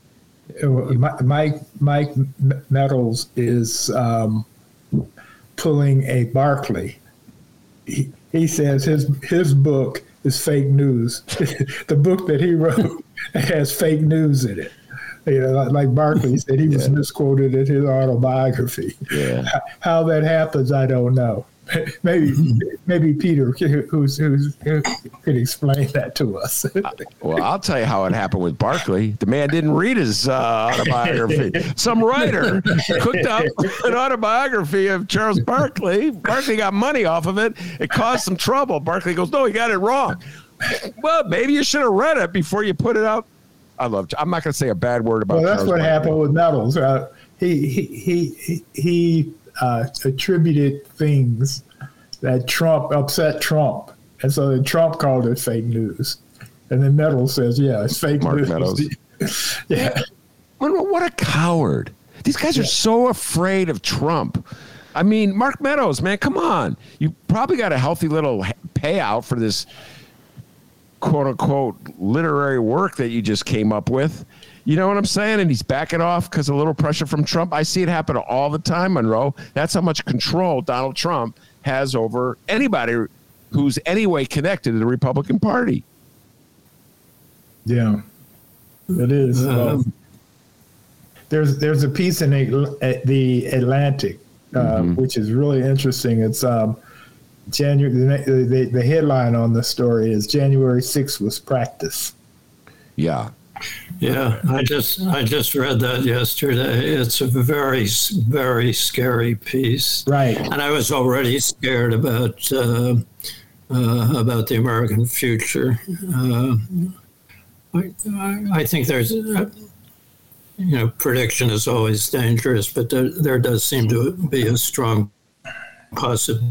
Speaker 5: Mike Mike Meadows is um, pulling a Barkley. He, he says his his book is fake news. The book that he wrote has fake news in it. You know, like Barkley said, he was yeah. misquoted in his autobiography.
Speaker 4: Yeah.
Speaker 5: How that happens, I don't know. Maybe, maybe Peter, who's, who's, who could explain that to us.
Speaker 4: Well, I'll tell you how it happened with Barkley. The man didn't read his uh, autobiography. Some writer cooked up an autobiography of Charles Barkley. Barkley got money off of it. It caused some trouble. Barkley goes, "No, he got it wrong." Well, maybe you should have read it before you put it out. I love. I'm not going to say a bad word about.
Speaker 5: Well, that's
Speaker 4: Charles
Speaker 5: what
Speaker 4: Barkley.
Speaker 5: happened with Meadows. Uh, he he he he uh, attributed things that Trump upset Trump, and so then Trump called it fake news, and then Meadows says, "Yeah, it's fake
Speaker 4: Mark
Speaker 5: news."
Speaker 4: Meadows.
Speaker 5: Yeah.
Speaker 4: What a coward! These guys are so afraid of Trump. I mean, Mark Meadows, man, come on! You probably got a healthy little payout for this quote unquote literary work that you just came up with. You know what I'm saying? And he's backing off because of a little pressure from Trump. I see it happen all the time, Monroe. That's how much control Donald Trump has over anybody who's anyway connected to the Republican Party.
Speaker 5: Yeah, it is. Um, there's there's a piece in the, the Atlantic, uh, mm-hmm. which is really interesting. It's um, January. The, the, the headline on the story is January sixth was practice.
Speaker 4: Yeah.
Speaker 6: Yeah, I just I just read that yesterday. It's a very very scary piece,
Speaker 5: right?
Speaker 6: And I was already scared about uh, uh, about the American future. Uh, I, I think there's, uh, you know, prediction is always dangerous, but there, there does seem to be a strong possibility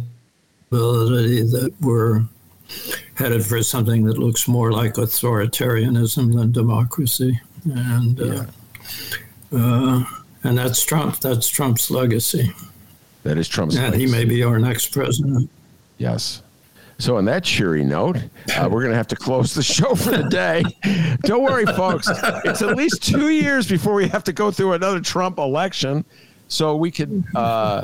Speaker 6: that we're headed for something that looks more like authoritarianism than democracy, and uh, yeah. uh, and that's Trump. That's Trump's legacy.
Speaker 4: That is Trump's
Speaker 6: and
Speaker 4: legacy.
Speaker 6: He may be our next president.
Speaker 4: Yes. So on that cheery note, uh, we're going to have to close the show for the day. Don't worry, folks. It's at least two years before we have to go through another Trump election, so we could uh,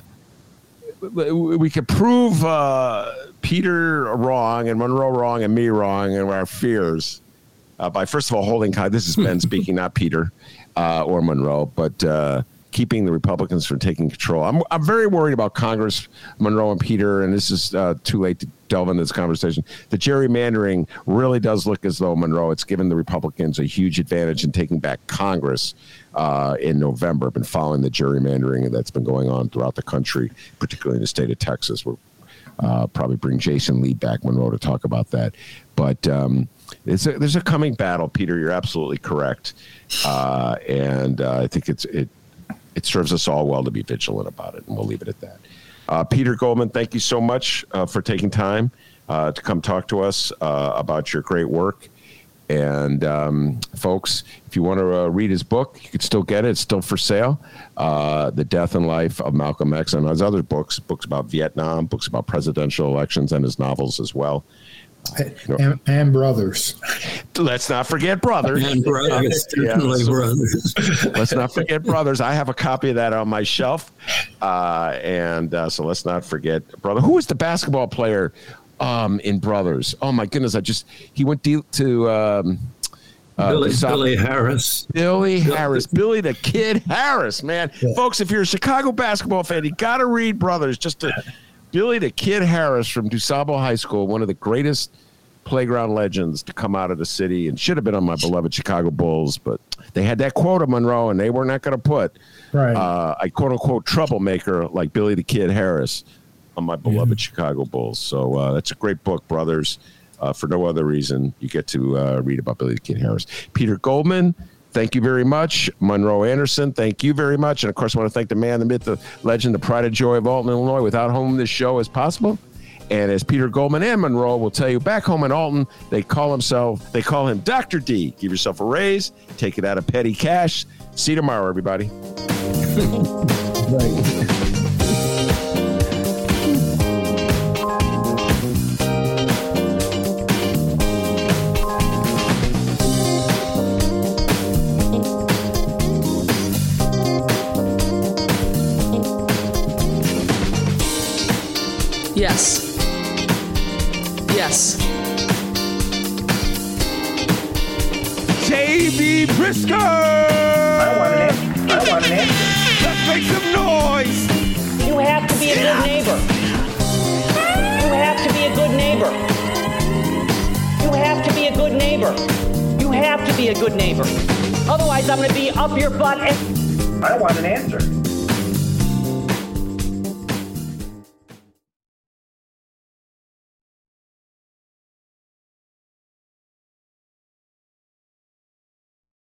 Speaker 4: we could prove uh, Peter wrong and Monroe wrong and me wrong and our fears uh, by first of all holding. This is Ben speaking, not Peter uh, or Monroe, but. Uh, keeping the Republicans from taking control. I'm I'm very worried about Congress, Monroe and Peter, and this is uh, too late to delve into this conversation. The gerrymandering really does look as though, Monroe, it's given the Republicans a huge advantage in taking back Congress uh, in November. I've been following the gerrymandering that's been going on throughout the country, particularly in the state of Texas. We'll uh, probably bring Jason Lee back, Monroe, to talk about that. But um, it's a, there's a coming battle, Peter. You're absolutely correct. Uh, and uh, I think it's it. It serves us all well to be vigilant about it, and we'll leave it at that. Uh, Peter Goldman, thank you so much uh, for taking time uh, to come talk to us uh, about your great work. And um, folks, if you want to uh, read his book, you can still get it. It's still for sale. Uh, The Death and Life of Malcolm X, and his other books, books about Vietnam, books about presidential elections, and his novels as well.
Speaker 5: And, and brothers.
Speaker 4: Let's not forget brothers.
Speaker 6: And brothers, definitely
Speaker 4: yeah, so,
Speaker 6: brothers.
Speaker 4: Let's not forget brothers. I have a copy of that on my shelf, uh, and uh, so let's not forget brother. Who was the basketball player um, in Brothers? Oh my goodness! I just he went deep to um, uh,
Speaker 6: Billy,
Speaker 4: South,
Speaker 6: Billy Harris.
Speaker 4: Billy Harris, Billy the Kid Harris, man, yeah. Folks. If you're a Chicago basketball fan, you got to read Brothers. Just to. Billy the Kid Harris from DuSable High School, one of the greatest playground legends to come out of the city, and should have been on my beloved Chicago Bulls, but they had that quota, Monroe, and they were not going to put right. uh, a quote-unquote troublemaker like Billy the Kid Harris on my beloved yeah. Chicago Bulls. So uh, that's a great book, Brothers. Uh, for no other reason, you get to uh, read about Billy the Kid Harris. Peter Goldman, thank you very much. Monroe Anderson, thank you very much. And, of course, I want to thank the man, the myth, the legend, the pride and joy of Alton, Illinois, without whom this show is possible. And as Peter Goldman and Monroe will tell you, back home in Alton, they call himself, they call him Doctor D. Give yourself a raise, take it out of petty cash. See you tomorrow, everybody.
Speaker 5: Right.
Speaker 2: Yes. Yes.
Speaker 4: J B Briscoe!
Speaker 7: I want an answer. I want an answer.
Speaker 4: Let's make some noise!
Speaker 7: You have to be a good neighbor. You have to be a good neighbor. You have to be a good neighbor. You have to be a good neighbor. Otherwise, I'm going to be up your butt. And- I want an answer.